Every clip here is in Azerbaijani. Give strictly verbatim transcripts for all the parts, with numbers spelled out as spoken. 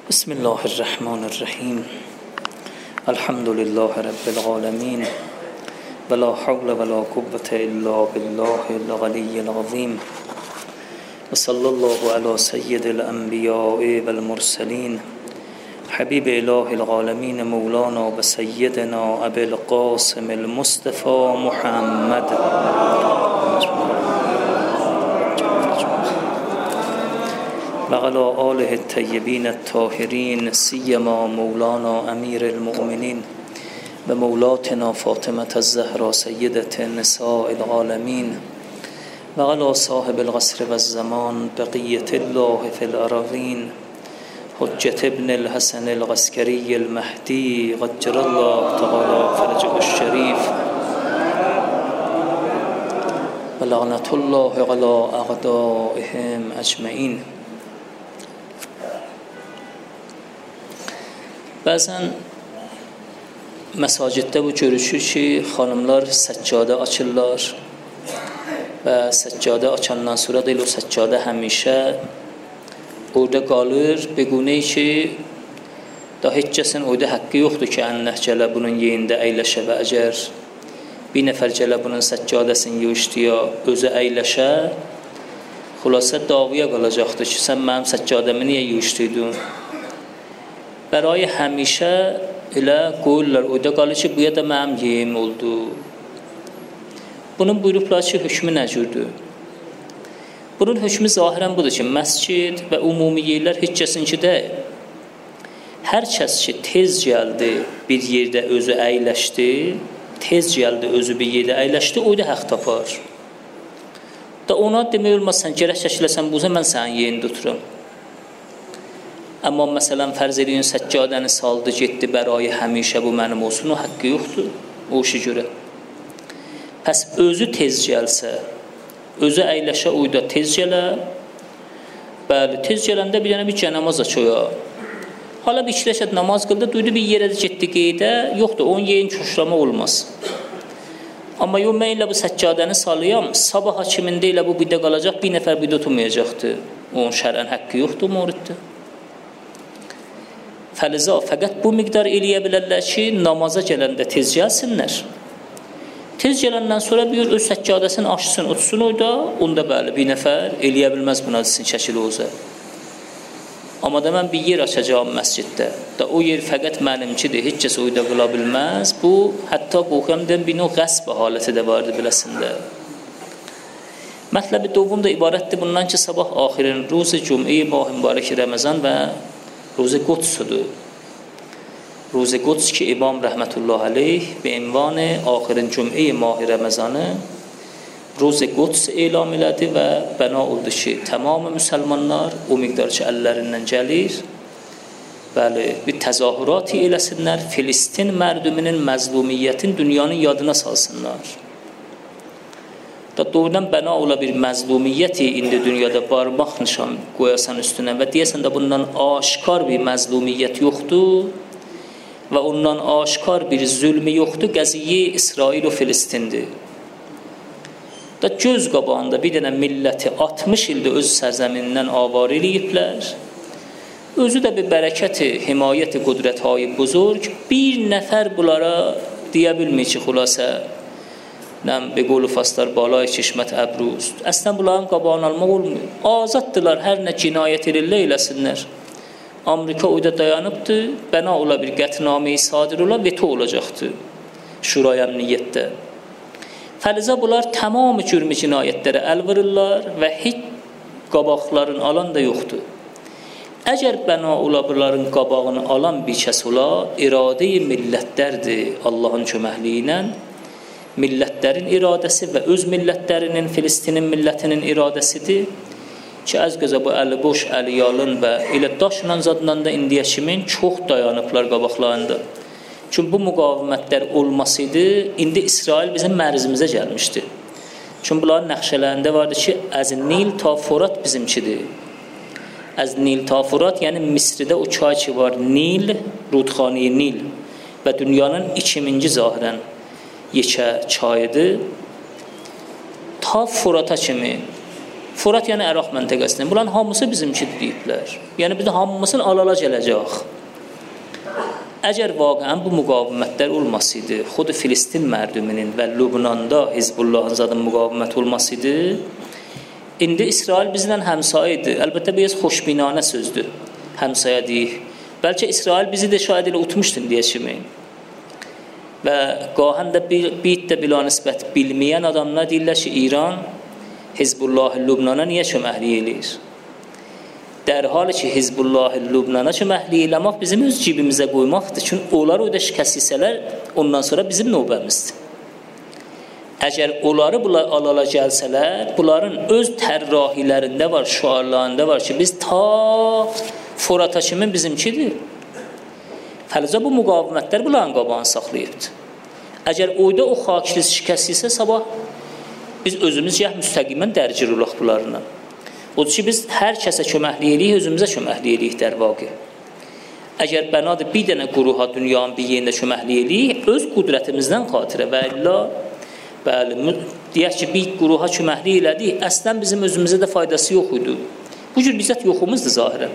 بسم الله الرحمن الرحیم. الحمد لله رب العالمین ولا حول ولا قوة الا بالله العلی العظیم و صلی الله علی سید الانبیاء والمرسلین حبیب اله العالمین مولانا و سیدنا ابی القاسم المصطفى محمد و علی آله الطیبین الطاهرین سیما مولانا امیر المؤمنین و مولاتنا فاطمة الزهرا سیدة نساء العالمین و علی صاحب العصر و الزمان بقیة الله فی الأراضین حجة ابن الحسن العسکری المهدی عجل الله تعالی فرجه الشریف و لعنة الله علی اعدائهم اجمعین. Bəzən məsaciddə bu görüşür ki, xanımlar səccadə açırlar və səccadə açandan sonra deyil, o səccadə həmişə orada qalır. Bequney ki, da heç kəsin orada haqqı yoxdur ki, ənləh gələ bunun yerində əyləşə və əgər bir nəfər gələ bunun səccadəsini yığışdıya, özü əyləşə, xülasə davaya qalacaqdır ki, sən mənim səccadəmi niyə yığışdıydın? برای همیشه elə qoyurlar, orada qalır ki, bu ya da mənim yeyim oldu. Bunun buyurublar ki, hökmü nə cürdür? Bunun hökmü zahirən budur ki, məscid və ümumi yerlər heç kəsinki deyil. Hər kəs ki, tez gəldi, bir yerdə özü əyləşdi, tez gəldi, özü bir yerdə əyləşdi, orada haqq tapar. Da ona demək olmaz, sən gərək şəkləsən buza, mən sənin yerini tuturum. Amma məsələn, fərz edin, səccadəni saldı, getdi, bərayı həmişə bu mənim olsun, o haqqı yoxdur, o işi görə. Pəs özü tez gəlsə, özü əyləşə uyda tez gələ, bəli, tez gələndə bir dənə bir cənamaz açoya. Hala bir ikləşət namaz qıldı, duydu bir yerə də getdi qeydə, yoxdur, onun yerin çoşlama olmaz. Amma yox, mən ilə bu səccadəni salıyam, sabah hakimində ilə bu bir də qalacaq, bir nəfər bir də oturmayacaqdır. Onun şərən haqqı yoxdur, moriddir. Fəliza, fəqət bu miqdar eləyə bilərlər ki, namaza gələndə tez gəlsinlər. Tez gələndən sonra bir öz səccadəsini açsın, utsun orada, onda bəli, bir nəfər eləyə bilməz buna desin, şəkili olsa. Amma da mən bir yer açacağım məsciddə, da o yer fəqət mənimkidir, heç kəs orada qıla bilməz. Bu, hətta bu xəmdən bir növ qəsb haləti də vardı biləsində. Mətləbi dovum da ibarətdir bundan ki, sabah axirin ruzi cüm'i mah mübarək Ramazan və روز قدس'dur. روز قدس ki İmam Rəhmətullah aleyh به عنوان آخرین جمعه ماه رمضانı روز قدس elan elədi və bəna oldu ki, tamam müsəlmanlar o miqdar ki, əllərindən gəlir, bəli, bir təzahürat eləsinlər, Filistin mərduminin məzlumiyyətin dünyanın yadına salsınlar. Da doğrudan bəna ola bir məzlumiyyəti indi dünyada barmaq nişan qoyasan üstünə və deyəsən də bundan aşkar bir məzlumiyyət yoxdur və ondan aşkar bir zülmü yoxdur, qəziyyə İsrail və Filistindir. Da göz qabağında bir dənə milləti altmış ildə öz sərzəminindən avar eləyiblər. Özü də bir bərəkəti, himayəti, qudrət-i buzurg, bir nəfər bunlara deyə bilmir ki, xülasə nəm be qolu faslar balay çeşmət əbrust. Əslən bunların qabağını almaq olmuyor. Azaddılar, hər nə cinayət edirlə eləsinlər. Amerika oyda dayanıbdır, bəna ola bir qətnameyi sadir ola, veto olacaqdır Şuraya Əmniyyətdə. Fəliza bunlar tamamı cürmü cinayətlərə əl vırırlar və heç qabaqların alan da yoxdur. Əgər bəna ola bunların qabağını alan bir kəs ola, iradə-i millətlərdir Allahın köməkliyi ilə. Millətlərin iradəsi və öz millətlərinin, Filistinin millətinin iradəsidir ki, əz qəza bu əli boş, əli yalın və elə daşla zadından da indiyə kimin çox dayanıblar qabaqlarında. Çünki bu müqavimətlər olmasıydı, indi İsrail bizim mərzimizə gəlmişdi. Çünki bunların nəxşələrində vardı ki, əz Nil ta Forat bizimkidir. Əz Nil ta Forat, yəni Misridə o çay ki var, Nil, Rudxani Nil və dünyanın ikiminci zahirən yekə çayıdır. Ta Furata kimi Fırat yəni Əraq məntəqəsində. Bunların hamısı bizimkidir deyiblər. Yəni biz hamımızın alala gələcək. Əgər vaqəən bu müqavimətlər olmasaydı, xud Filistin mərduminin və Lübnanda Hizbullahın zadım müqavimət olmasaydı, indi İsrail bizlə həmsayə idi. Əlbəttə biraz xoşbinanə sözdür. Həmsayə deyik. Bəlkə İsrail bizi də şayad elə utmuşdun deyə kimi. Və qahən də bir, bir də bila nisbət bilməyən adamlar deyirlər ki, İran Hizbullah-ı Lübnana niyə köməklik eləyir? در حالی ki Hizbullah Lübnana köməklik eləmək bizim öz cibimizə qoymaqdır. Çünki onlar ödə şikəstsələr ondan sonra bizim növbəmizdir. Əgər onları bunlar alala gəlsələr, bunların öz tərrahilərində var, şüarlarında var ki, biz ta Fırata kimi bizimkidir. Fələcə bu müqavimətlər bunların qabağını saxlayıbdır. Əgər oyda o xakirli şikəstliysə sabah biz özümüz yəh müstəqimən dərcir olaq bunlarla. Odur ki, biz hər kəsə köməklik eləyik, özümüzə köməklik eləyik dər vaqi. Əgər bənadır bir dənə quruha dünyanın bir yerində köməklik eləyik, öz qudrətimizdən xatirə və illa, bəli, deyək ki, bir quruha köməklik elədik, əslən bizim özümüzə də faydası yox idi. Bu cür bizzət yoxumuzdur zahirən.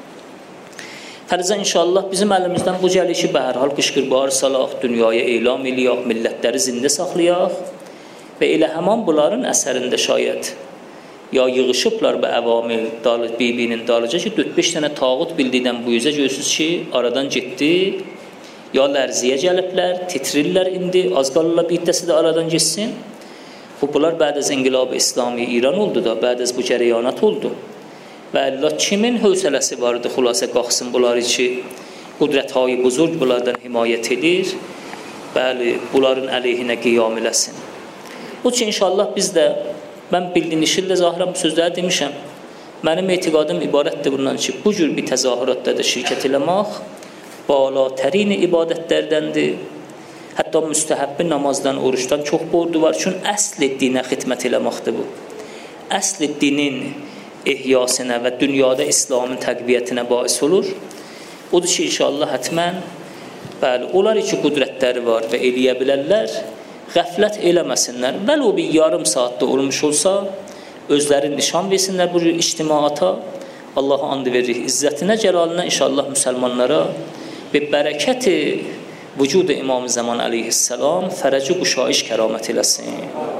Fərizə inşallah bizim əlimizdən bu gəlir ki, bəhərhal qışqırbar salaq, dünyaya elam eləyək, millətləri zində saxlayaq və elə həman bunların əsərində şayət ya yığışıblar və əvamil bir-birinin dalıca ki, dörd beş dənə tağut bildiyindən bu yüzə görürsünüz ki, aradan getdi, ya lərziyə gəliblər, titrirlər indi, az qalırlar bir dəsi də aradan geçsin. Bunlar bəd az İnqilab-ı İslami İran oldu da, bəd az bu cəriyanat oldu. Və Allah kimin hövsələsi vardı, xülasə qalxsın bunları ki, qudrət-hay buzurg bunlardan himayət edir, bəli, bunların əleyhinə qiyam eləsin. O ki, inşallah biz də mən bildinişildə zahirən bu sözləri demişəm. Mənim etiqadım ibarətdir bundan ki, bu cür bir təzahüratda da şirkət eləmək balatərin ibadətlərdəndir. Hətta müstəhəbbi namazdan, oruçdan çox bordu var. Çünki əsl dinə xidmət eləməkdir bu. Əsl dinin ehyasına və dünyada İslamın təqviyyətinə bais olur. Odur ki, inşallah hətmən, bəli, onlar ki, qudrətləri var və eləyə bilərlər, qəflət eləməsinlər. Vəl o bir yarım saatda olmuş olsa, özləri nişan versinlər bu ictimaata. Allah'a and verir izzətinə, cəlalına inşallah müsəlmanlara və bərəkəti vücud İmam-ı Zaman aleyhisselam fərəci quşayış kəramət eləsin.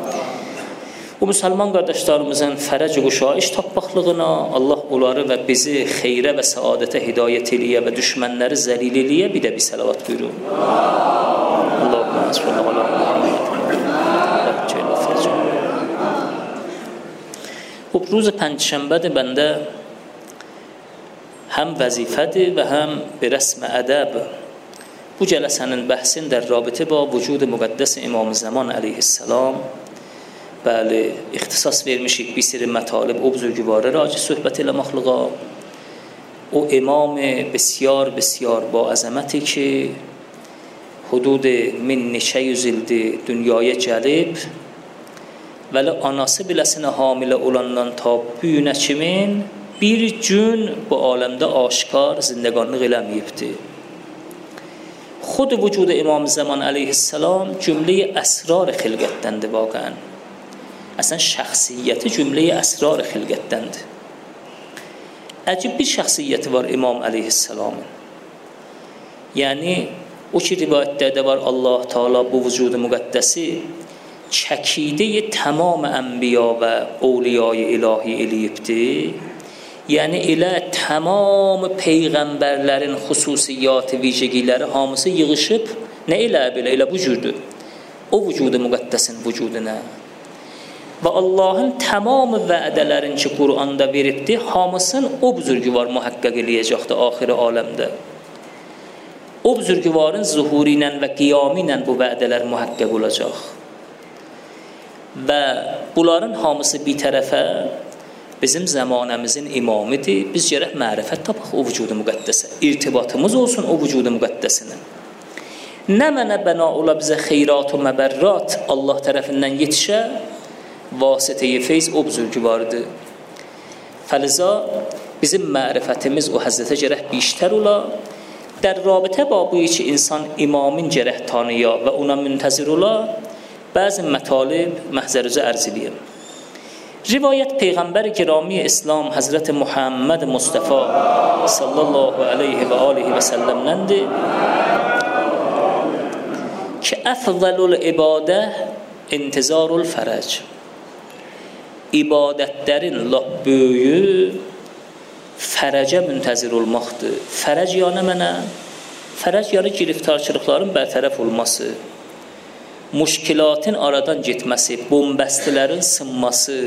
Bu müsəlman qardaşlarımızın fərəci quşayış tapmaqlığına Allah onları və bizi xeyrə və səadətə hidayət eləyə və düşmənləri zəlil eləyə bir də bir səlavat buyurun. Allahümme əsrəllə ala Bu روز پنجشنبه بنده هم vəzifədir və həm bir rəsm ədəb. Bu cələsənin bəhsin در رابطه با vücud müqəddəs İmam-ı Zaman aleyhisselam bəli, ixtisas vermişik bir siri mətalib o buzurgüvarə racı söhbət eləməklığa. O imam بسیار بسیار با əzəməti ki hudud min neçə yüz ildir dünyaya gəlib vəli anası biləsinə hamilə olandan ta bu günə kimin bir gün bu aləmdə aşkar zindəqanlıq eləməyibdir. Xud vücud İmam-ı Zaman aleyhisselam cümləyi əsrar xilqətdəndir vaqən. Əslən şəxsiyyəti cümləyi əsrar xilqətdəndir. Əcib bir şəxsiyyəti var İmam aleyhisselamın. Yəni o ki rivayətlərdə var Allah Teala bu vücudu müqəddəsi çəkideyi tamam ənbiya və awliyayı ilahi eləyibdir. Yəni elə tamam peyğəmbərlərin xüsusiyyatı, vicəgiləri hamısı yığışıb nə elə belə, elə bu cürdür. O vücudu müqəddəsin vücuduna. Və Allahın tamam vədələrin ki Qur'anda veribdir, hamısını o buzurgüvar mühəqqəq eləyəcəkdir axiri aləmdə. O buzurgüvarın zuhuri ilə və qiyamı ilə bu vədələr mühəqqəq olacaq. Və bunların hamısı bir tərəfə bizim zamanımızın imamidir. Biz gərək mərifət tapaq o vücudu müqəddəsə. İrtibatımız olsun o vücudu müqəddəsinə. Nə mənə bəna ola bizə xeyrat və məbərrat Allah tərəfindən yetişə, vasitəyi feyz o buzurgüvardır. Fəliza bizim mərifətimiz o həzrətə gərək biştər ola. در رابطه با بویی که انسان امامین جرح تانیا و اونا منتظر ola, bəzi mətalib məhzərizə ərz edəyəm. روایت پیغمبر گرامی اسلام حضرت محمد مصطفی صلی الله علیه و آله و سلم ننده که افضل العباده انتظار الفرج. ibadətlərin lap böyüyü fərəcə müntəzir olmaqdır. Fərəc yəni mənə, fərəc yəni giriftarçılıqların bərtərəf olması, müşkilatın aradan getməsi, bombəstilərin sınması,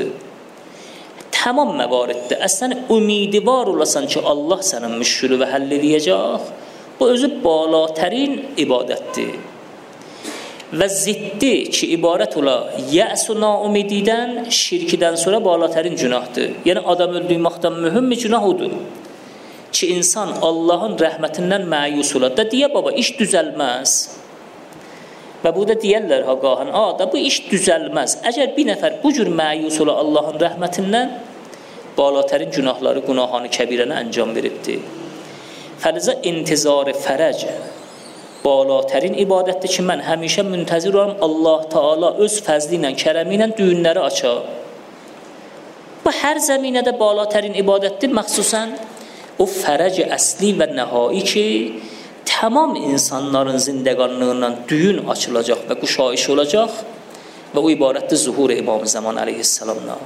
tamam məvariddə. Əslən, ümidvar olasan ki, Allah sənin müşkülü və həll edəcək, bu özü balatərin ibadətdir. Və ziddi ki, ibarət ola yəs-u naumididən, şirkidən sonra balatərin günahdır. Yəni, adam öldürməkdən mühüm bir günah odur ki, insan Allahın rəhmətindən məyus ola. Da deyə, baba, iş düzəlməz. Və bu da deyərlər, haqahan, a, da bu iş düzəlməz. Əgər bir nəfər bu cür məyus ola Allahın rəhmətindən, balatərin günahları, günahını kəbirəni əncam veribdir. Fərizə intizar fərəc balatərin ibadətdir ki, mən həmişə müntəzir olam Allah Taala öz fəzli ilə, kərəmi ilə düyünləri açar. Bu hər zəminədə balatərin ibadətdir, məxsusən o fərəc əsli və nəhai ki, tamam insanların zindəqanlığından düyün açılacaq və quşayış olacaq və o ibarətdir zuhur İmam Zaman əleyhissalamdan.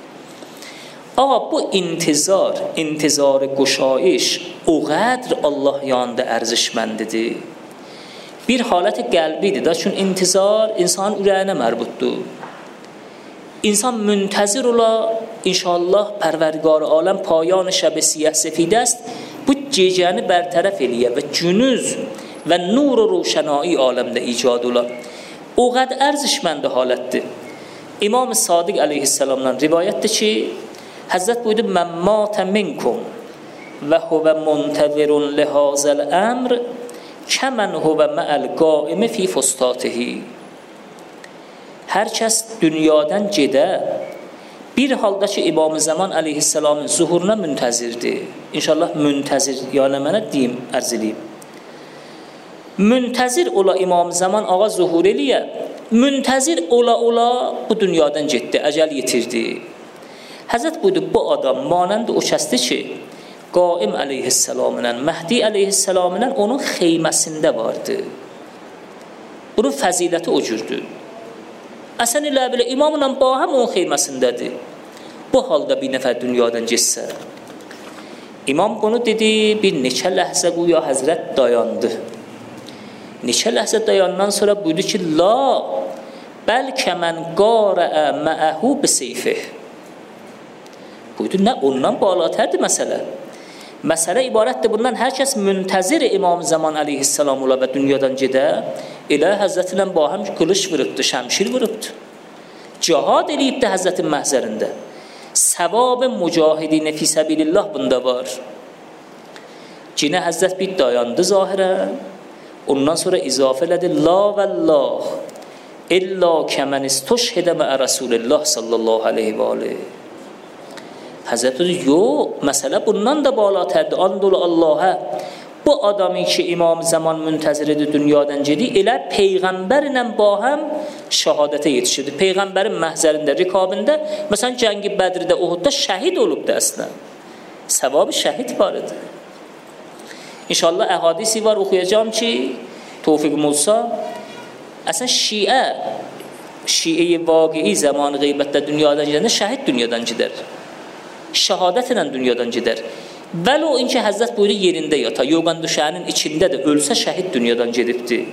Ağa, bu intizar, intizar quşayış o qədr Allah yanında ərzişməndidir. Bir halət qəlbidir da, çünki intizar insanın ürəyinə mərbutdur. İnsan müntəzir ola, inşallah Pərverdigar aləm payan şəb siyah səfidə است, bu gecəni bərtərəf eləyə və günüz və nur و روشنایی aləmdə icad ola. O qəd ərzişməndi halətdir. İmam Sadiq əleyhissalamdan rivayətdir ki, Həzrət buyurdu, mən matə minkum və huvə muntəzirun lihazəl əmr kəmən huvə məəl qaimi fi fustatihi. Hər kəs dünyadan gedə, bir halda ki, İmam Zaman əleyhissalamın zuhuruna müntəzirdir. İnşallah müntəzir, yəni mənə deyim, ərz edeyim. Müntəzir ola İmam Zaman ağa zuhur eləyə, müntəzir ola ola bu dünyadan getdi, əcəl yetirdi. Həzrət buyurdu, bu adam manənd o kəsdir ki, Qaim əleyhissalamından, Məhdi əleyhissalamından onun xeyməsində vardı. Bunun fəziləti o cürdür. Əsən ilə belə imamla bahəm onun xeyməsindədir. Bu halda bir nəfər dünyadan getsə, İmam bunu dedi, bir neçə ləhzə qoya Həzrət dayandı. Neçə ləhzə dayandan sonra buyurdu ki, la, bəlkə mən qarəə məəhu biseyfih. Buyurdu, nə, ondan balatərdir məsələ. Məsələ ibarətdir bundan, hər kəs müntəzir İmam Zaman əleyhissalam ola və dünyadan gedə, elə Həzrətinlə bahəm qılış vırıbdır, şəmşir vırıbdır. Cihad eləyibdir Həzrətin məhzərində. Səvab mücahidinə fi səbilillah bunda var. Cinə Həzrət bir dayandı zahirən, ondan sonra izafə elədi, la vəllah, illa kəmən istuşhidə məə Rasulillah sallallahu aleyhi və aleyhi. Həzrət dedi, yox, məsələ bundan da balatərdir, andolu Allah'a. Bu adamı ki, İmam Zaman müntəziridir, dünyadan gedir, elə Peyğəmbərlə bahəm şəhadətə yetişirdi. Peyğəmbərin məhzərində, rikabində, məsələn, cəngi Bədirdə, Uhudda şəhid olubdur əslən. Səvabı şəhid var idi. İnşallah əhadisi var, oxuyacağım ki, Tofiqim olsa, əslən şiə, şiə-i vaqii zamanı qeybətdə dünyadan gedəndə şəhid dünyadan gedər. Şəhadət ilə dünyadan gedər. Vəli o inki Həzrət buyurdu yerində yata, yoğan düşənin içindədir, ölsə şəhid dünyadan gedibdir.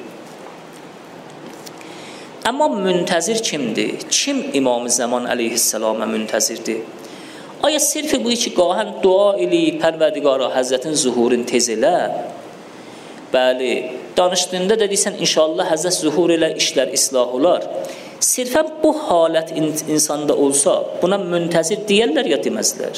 Amma müntəzir kimdir? Kim İmam Zaman əleyhissalama müntəzirdir? Aya sirfi bu ki, qahən dua ili Pərverdigara Həzrətin zuhurun tez elə. Bəli, danışdığında da deysən, inşallah Həzrət zuhur elə işlər islah olar. Sirfən bu halət insanda olsa, buna müntəzir deyərlər ya deməzlər.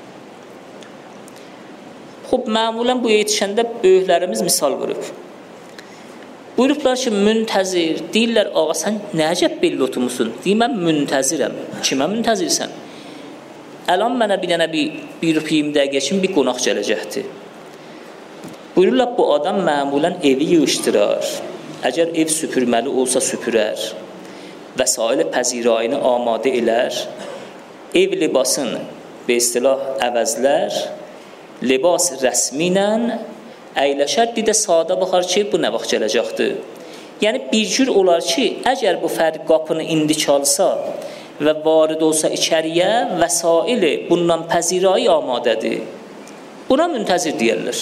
Xub, məmulən bu yetişəndə böyüklərimiz misal vurub. Buyurublar ki, müntəzir, deyirlər, ağa, sən nəcəb belli oturmuşsun? Deyir, mən müntəzirəm. Kimə müntəzirsən? Əlan mənə bir dənə bir, bir iyirmi dəqiqə üçün bir qonaq gələcəkdir. Buyururlar, bu adam məmulən evi yığışdırar. Əgər ev süpürməli olsa süpürər. Vəsail pəzirayını amadə elər, ev libasını به اصطلاح əvəzlər libas rəsmi ilə əyləşər, dedə sadə baxar ki, bu nə vaxt gələcəkdir. Yəni bir cür olar ki, əgər bu fərq qapını indi çalsa və varid olsa içəriyə, vəsaili bundan pəzirayı amadədir. Buna müntəzir deyirlər.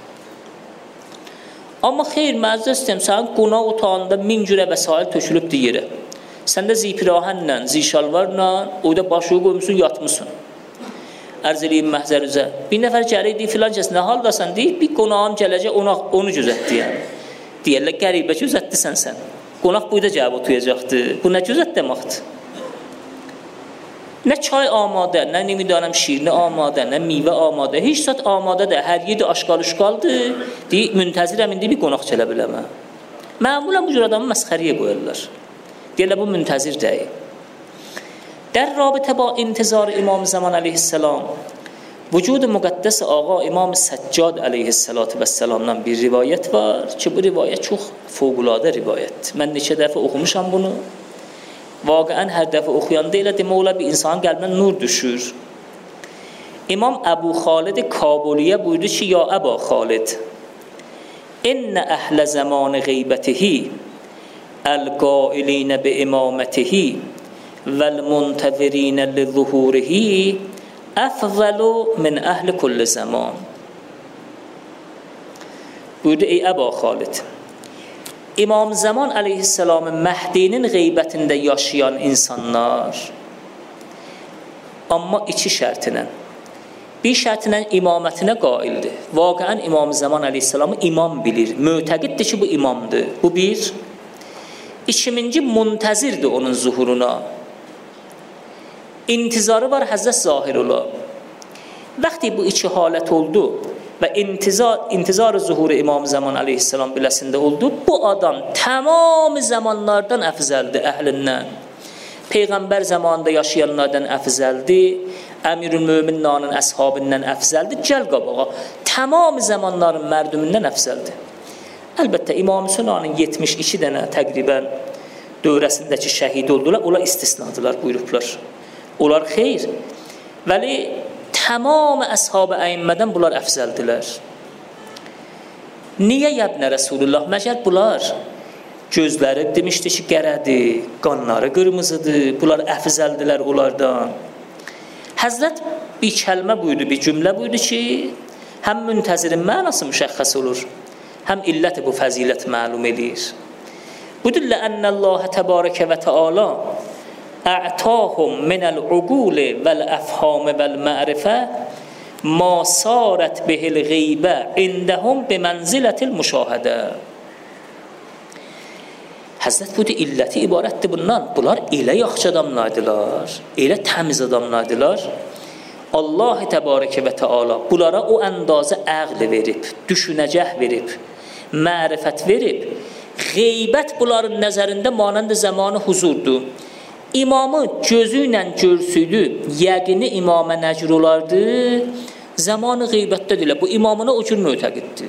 Amma xeyr, məzə istəyəm, sənin qonaq otağında min cürə vəsail tökülüb deyirə. Sən də zipirahənlə, zişalvarla, orada başığı qoymuşsun, yatmışsın. Ərz eləyim məhzərizə. Bir nəfər gəlir, deyir, filan kəs, nə haldasan, deyir, bir qonağım gələcək, ona, onu gözət deyər. Deyərlər, qəribə gözətdirsən sən. Qonaq buyda gəlib otuyacaqdır. Bu nə gözət deməkdir? Nə çay amadə, nə nemidanəm şirini amadə, nə meyvə amadə, heç zat amadə də, hər yedi aşqal-uşqaldır, deyir, müntəzirəm indi bir qonaq gələ biləmə. Məmulən bu cür adamı məsxəriyə qoyarlar. Deyirlər, bu müntəzir deyil. در رابطه با انتظار امام زمان علیه السلام وجود مقدس آقا امام سجاد علیه السلام bir rivayət var ki, bu rivayət çox fövqəladə rivayət. Mən neçə dəfə oxumuşam bunu. Vaqəən hər dəfə oxuyanda elə demək olar bir insanın qəlbinə nur düşür. İmam Əbu Xalid Kabuliyə buyurdu ki, ya Əba Xalid, İnnə əhlə zaman qeybətihi əl-qailinə bi imamətihi وَالْمُنْتَذِرِينَ لِظُهُورِهِ أَفْضَلُ مِنْ أَهْلِ كُلِّ زَمَانٍ. Buyurdu, ey Əba Xalid, İmam Zaman aleyhisselamın Məhdinin qeybətində yaşayan insanlar, amma iki şərtinə, bir şərtinə imamətinə qaildir. Vaqəən İmam Zaman aleyhisselamı imam bilir, mötəqiddir ki, bu imamdır. Bu bir. İkiminci, muntəzirdir onun zuhuruna. İntizarı var Həzrət Zahirullah. Vəqti bu iki halət oldu və intizar, intizar zuhuru İmam Zaman aleyhisselam biləsində oldu, bu adam tamam zamanlardan əfzəldir əhlindən. Peyğəmbər zamanında yaşayanlardan əfzəldir, Əmirül Möminlərin əshabından əfzəldir, gəl qabağa, tamam zamanların mərdümündən əfzəldir. Əlbəttə, İmam Hüseynənin yetmiş iki dənə təqribən dövrəsindəki şəhid oldular, onlar istisnadılar, buyurublar. Onlar xeyr, vəli tamam əshab-ı əyimmədən bunlar əfzəldilər. Niyə yəbnə Rasulullah? Məgər bunlar gözləri demişdi ki, qərədir, qanları qırmızıdır, bunlar əfzəldilər onlardan. Həzrət bir kəlmə buyurdu, bir cümlə buyurdu ki, həm müntəzirin mənası müşəxəs olur, həm illəti bu fəzilət məlum edir. Budur, ləənnəlləhə təbarəkə və təala ə'tahum minəl uqul vəl-əfham vəl-mərifə ma sarət bihil qeybə indəhum bimənzilətil müşahidə. Həzrət budur, illəti ibarətdir bundan. Bunlar elə yaxşı adamlardılar, elə təmiz adamlardılar. Allah təbarəkə və təala bunlara o əndazə əql verib, düşünəcək verib, mərifət verib. Qeybət bunların nəzərində manəndə zamanı huzurdur. İmamı gözü ilə görsüydü, yəqini imamə nəcr olardı, zamanı qeybətdə deyilər. Bu imamına o cür mötəqiddir.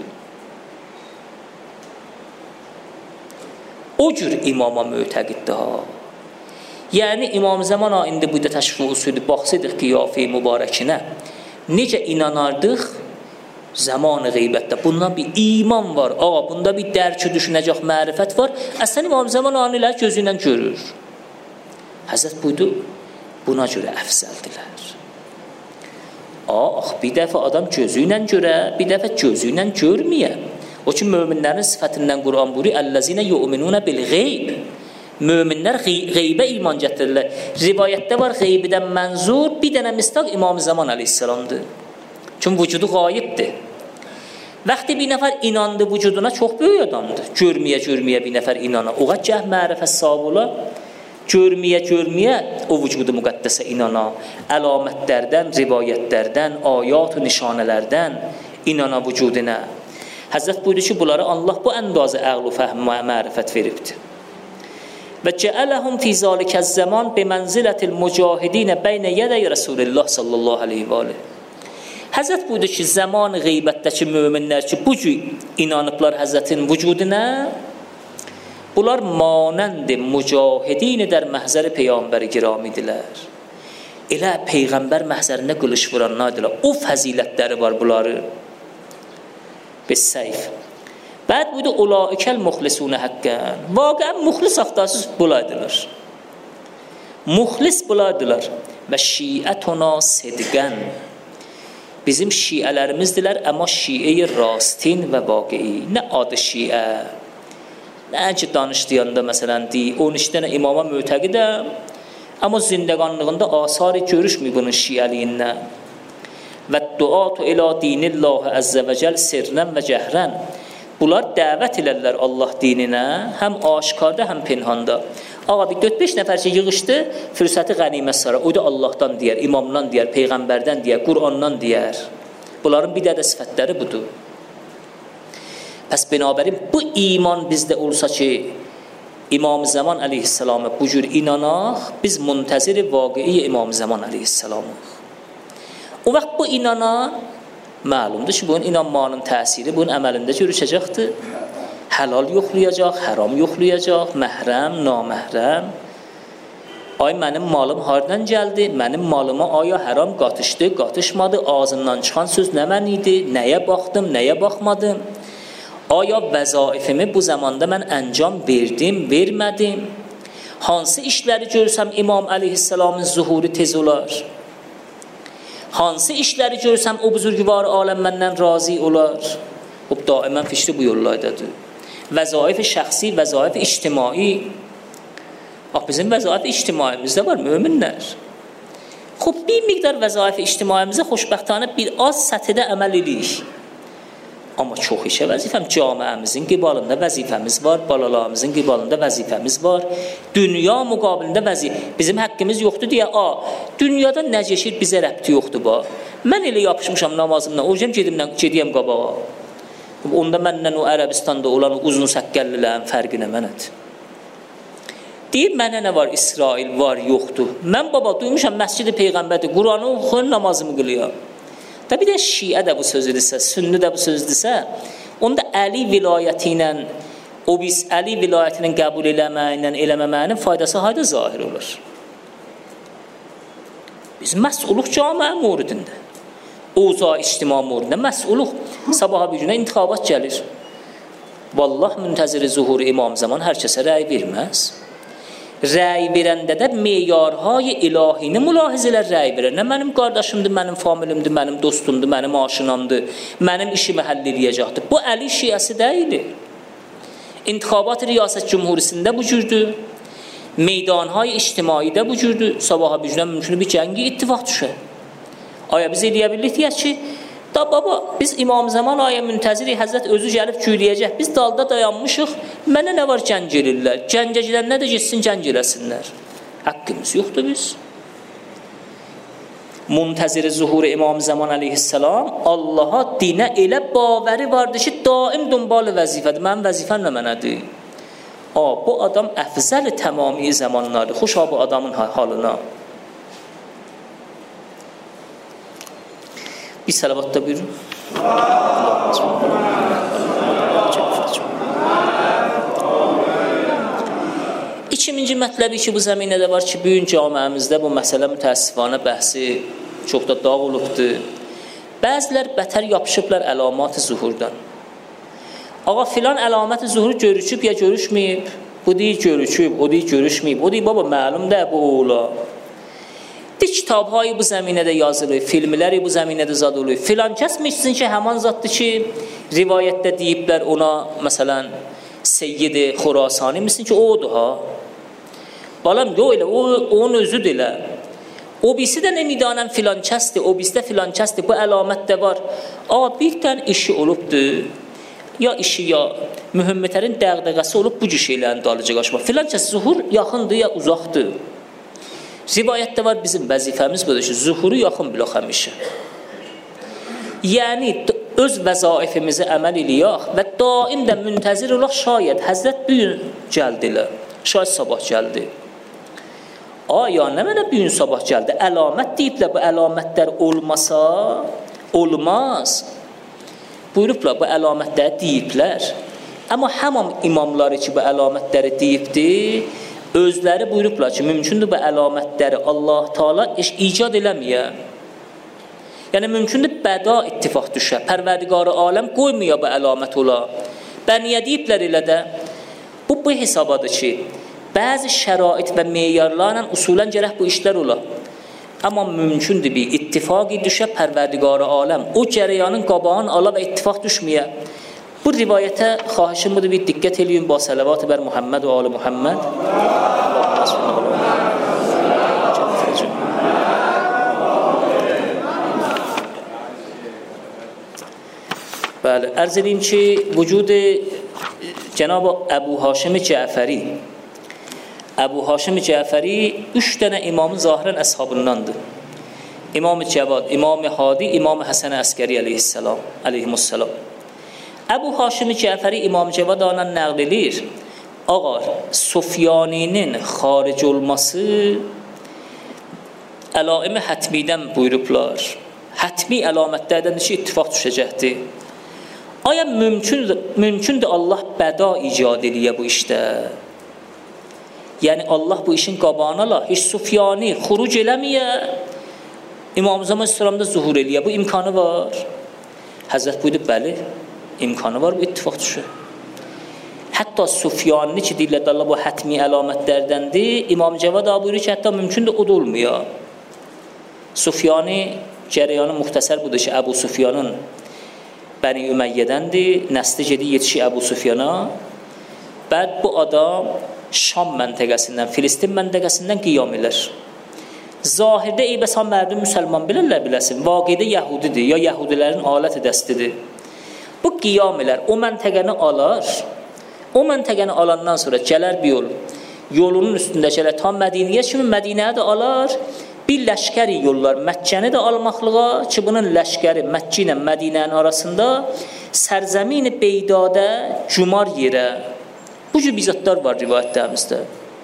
O cür imama mötəqiddir ha. Yəni İmam Zaman indi bu da təşrif usulü baxsaydıq qiyafə mübarəkinə, necə inanardıq zamanı qeybətdə. Bundan bir iman var, ağa, bunda bir dərk düşünəcək mərifət var. Əslən İmam Zaman ilə gözü ilə görür. Həzrət buydu, buna görə əfzəldilər. Ax, bir dəfə adam gözü ilə görə, bir dəfə gözü ilə görməyə. O ki, möminlərin sifətindən Quran buyuruyor, əl-ləzinə yu'minunə bil-qeyb. Möminlər qeybə iman gətirirlər. Rivayətdə var, qeybidən mənzur bir dənə mistaq İmam Zaman aleyhisselamdır. Çünki vücudu qayibdir. Vaxtı bir nəfər inandı vücuduna, çox böyük adamdır. Görməyə, görməyə bir nəfər inana. Oğa gəh mərifə sahib ola, görməyə, görməyə o vücudu müqəddəsə inana. Əlamətlərdən, rivayətlərdən, ayat və nişanələrdən inana vücuduna. Həzrət buyurdu ki, bunları Allah bu əndazə əql və fəhm və mərifət veribdir. Və cəələhum fi zalikəz zaman bimənzilətil mücahidinə beynə yədə Rasulullah sallallahu aleyhi və aleyhi. Həzrət buyurdu ki, zaman qeybətdəki möminlər ki, bu cür inanıblar Həzrətin vücuduna, bunlar manənd mücahidin dər məhzəri Peyğəmbər-i Kiramidilər. elə peyğəmbər məhzərində qılış vuranlardılar. O fəzilətləri var bunları. Bisayf. Bəd buydu ulaikəl muxlisunə haqqan. Vaqəən muxlis axtarsız bulaydılar. Muxlis bulaydılar. Və şiətuna sidqən. Bizim şiələrimizdirlər, amma şiə-i rastin və vaqei. Nə adı şiə? Nə ki danışdıyanda məsələn deyir, on iki dənə imama mütəqidəm, amma zindəqanlığında asarı görüşmür bunun şiəliyindən. Və duatu ilə dinillah əzzə və cəl sirrən və cəhrən. Bunlar dəvət elərlər Allah dininə, həm aşikarda, həm pinhanda. Ağa bir dörd beş nəfər ki yığışdı, fürsəti qənimət sarı. O da Allahdan deyər, imamdan deyər, peyğəmbərdən deyər, Qur'andan deyər. Bunların bir də sifətləri budur. Pəs binabərin bu iman bizdə olsa ki, İmam-ı Zaman əleyhissalama bu cür inanaq, biz muntəzir vaqei İmam-ı Zaman əleyhissalamıq. O vaxt bu inanan, məlumdur ki, bunun inanmanın təsiri bunun əməlində görüşəcəkdir. Həlal yoxlayacaq, haram yoxlayacaq, məhrəm, naməhrəm. Ay mənim malım hardan gəldi? Mənim malıma aya haram qatışdı, qatışmadı, ağzından çıxan söz nə mən idi? Nəyə baxdım, nəyə baxmadım? Aya vəzaifimi bu zamanda mən əncam verdim, vermədim? Hansı işləri görsəm İmam əleyhissalamın zuhuru tez olar? Hansı işləri görsəm o buzurgvar aləm məndən razı olar? O daimən fikri bu yollardadır. Vəzaif şəxsi, vəzaif ictimai. Bax bizim vəzaif ictimaimizdə var möminlər. Xub bir miqdar vəzaif ictimaimizdə xoşbəxtانه bir az səthədə əməl edirik. Amma çox işə vəzifəm camiəmizin qibalında vəzifəmiz var, balalarımızın qibalında vəzifəmiz var. Dünya müqabilində vəzifə. Bizim haqqımız yoxdur deyə, a, dünyada nə keçir bizə rəbti yoxdur ba. Mən elə yapışmışam namazımdan, o cəm gedimdən gediyəm qabağa. Onda məndən o Ərəbistanda olan uzun səqqəllilərin fərqi nə mənədir? Deyir, mənə nə var? İsrail var, yoxdur. Mən baba duymuşam məscid-i peyğəmbərdir, Quranı oxuyur, namazımı qılıyam. Da bir də şiə də bu sözüdürsə, sünni də bu sözdürsə, onda Əli vilayəti ilə, o biz Əli vilayətinin qəbul eləməyinlə, eləməməyinin faydası hayda zahir olur. Biz məsulluq camiə muridində, oza ictima muridində məsulluq. Sabaha bir günə intixabat gəlir. Vallah müntəziri zuhur İmam Zaman hər kəsə rəy verməz. Rəy verəndə də meyarhay ilahini mülahizələr rəy verər. Nə mənim qardaşımdır, mənim familimdir, mənim dostumdur, mənim aşinamdır, mənim işimi həll eləyəcəkdir. Bu Əli şiəsi deyil. İntixabat riyasət cümhurisində bu cürdür. Meydanhay ictimaidə bu cürdür. Sabaha bir günə mümkün bir cəngi ittifaq düşər. Aya biz eləyə bildik deyək ki, da baba, biz İmam Zaman aya müntəziri Həzrət özü gəlib güyləyəcək. Biz dalda dayanmışıq. Mənə nə var cəng elirlər? Cəngəcilər nə də getsin cəng eləsinlər. Haqqımız yoxdur biz. Muntəziri zuhuru İmam Zaman əleyhissalam Allaha dinə elə baværi vardı ki, daim dönbal vəzifədir. Mənim vəzifəm nə mənədir? A, bu adam əfzəl təmami zamanlardır. Xoş ha bu adamın halına. Bir salavatda buyurun. İkinci mətləbi ki, bu zəminədə var ki, bugün camiəmizdə bu məsələ mütəəssifanə bəhsi çox da dağ olubdur. Bəzilər bətər yapışıblar əlamat-ı zuhurdan. Ağa filan əlamət-i zuhur görüşüb ya görüşməyib? Bu deyil görüşüb, o deyil görüşməyib. O deyil baba, məlum də bu oğla. Di kitabhayı bu zəminədə yazılır, filmləri bu zəminədə zad olur. Filan kəs miçsin ki, həman zaddır ki, rivayətdə deyiblər ona, məsələn, Seyyid-i Xurasani misin ki, o odur ha. Balam, yox elə, o, onun özüdür elə. O birisi də nemidanən filan kəsdir, o birisi də filan kəsdir, bu əlamət də var. A, bir tən işi olubdur, ya işi, ya mühümmətlərin dəğdəqəsi olub bu cür şeylərin dalıca qaçmaq. Filan kəs zuhur yaxındır, ya uzaqdır. Rivayətdə var bizim vəzifəmiz budur ki, zuhuru yaxın bilək həmişə. Yəni, öz vəzaifimizi əməl eləyək və daim də müntəzir olaq şayət. Həzrət bir gün gəldilər, şayət sabah gəldi. Aya, nə mənə bir gün sabah gəldi? Əlamət deyiblər, bu əlamətlər olmasa, olmaz. Buyurublar, bu əlamətləri deyiblər. Amma həmam imamları ki, bu əlamətləri deyibdir, özləri buyurublar ki, mümkündür bu əlamətləri Allah Taala icad eləməyə. Yəni mümkündür bəda ittifaq düşə. Pərverdigarı aləm qoymuyor bu əlamət ola. Və niyə deyiblər elə də? Bu bu hesabadır ki, bəzi şərait və meyarlarla usulən gərək bu işlər ola. Amma mümkündür bir ittifaqı düşə Pərverdigarı aləm. O cərəyanın qabağını ala və ittifaq düşməyə. Bu rivayətə xahişim budur bir diqqət eləyin ba salavat bər Muhammed və ali Muhammed. Bəli, ərz edeyim ki, vücud Cənab Əbu Haşim Cəfəri Əbu Haşim Cəfəri üç dənə imamın zahirən əshabındandır. İmam Cəvad, İmam Hadi, İmam Həsən Əskəri əleyhissalam, əleyhimussalam. Əbu Haşim Cəfəri İmam Cəvadana nəql edir. Ağa, Sufyaninin xaric olması əlaim-i hətmidən buyurublar. Hətmi əlamətlərdən ki, ittifaq düşəcəkdir. Aya mümkündür, mümkündür Allah bəda icad eləyə bu işdə. Yəni Allah bu işin qabağını ala, heç Sufyani xuruc eləməyə, İmam Zaman İslamda zuhur eləyə. Bu imkanı var. Həzrət buyurdu, bəli, imkanı var bu ittifaq düşür. Hətta Sufyanini ki, deyirlər Allah bu hətmi əlamətlərdəndir, İmam Cəvad buyurur ki, hətta mümkündür o da olmuyor. Sufyani cərəyanı muxtəsər budur ki, Əbu Sufyanın Bəni Üməyyədəndir, nəsli gedir yetişi Əbu Sufyana. Bəd bu adam Şam məntəqəsindən, Filistin məntəqəsindən qiyam elər. Zahirdə eybəsan mərdum müsəlman bilərlər biləsin, vaqidə Yahudidir, ya Yahudilərin aləti dəstidir. Bu qiyam elər, o məntəqəni alar, o məntəqəni alandan sonra gələr bir yol, yolunun üstündə gələr tam Mədinəyə kimi, Mədinəyə də alar, bir ləşkəri yollar, Məkkəni də almaqlığa ki, bunun ləşkəri Məkkə ilə Mədinənin arasında sərzəmin-i Beydadə cumar yerə. Bu cür bizatlar var rivayətlərimizdə.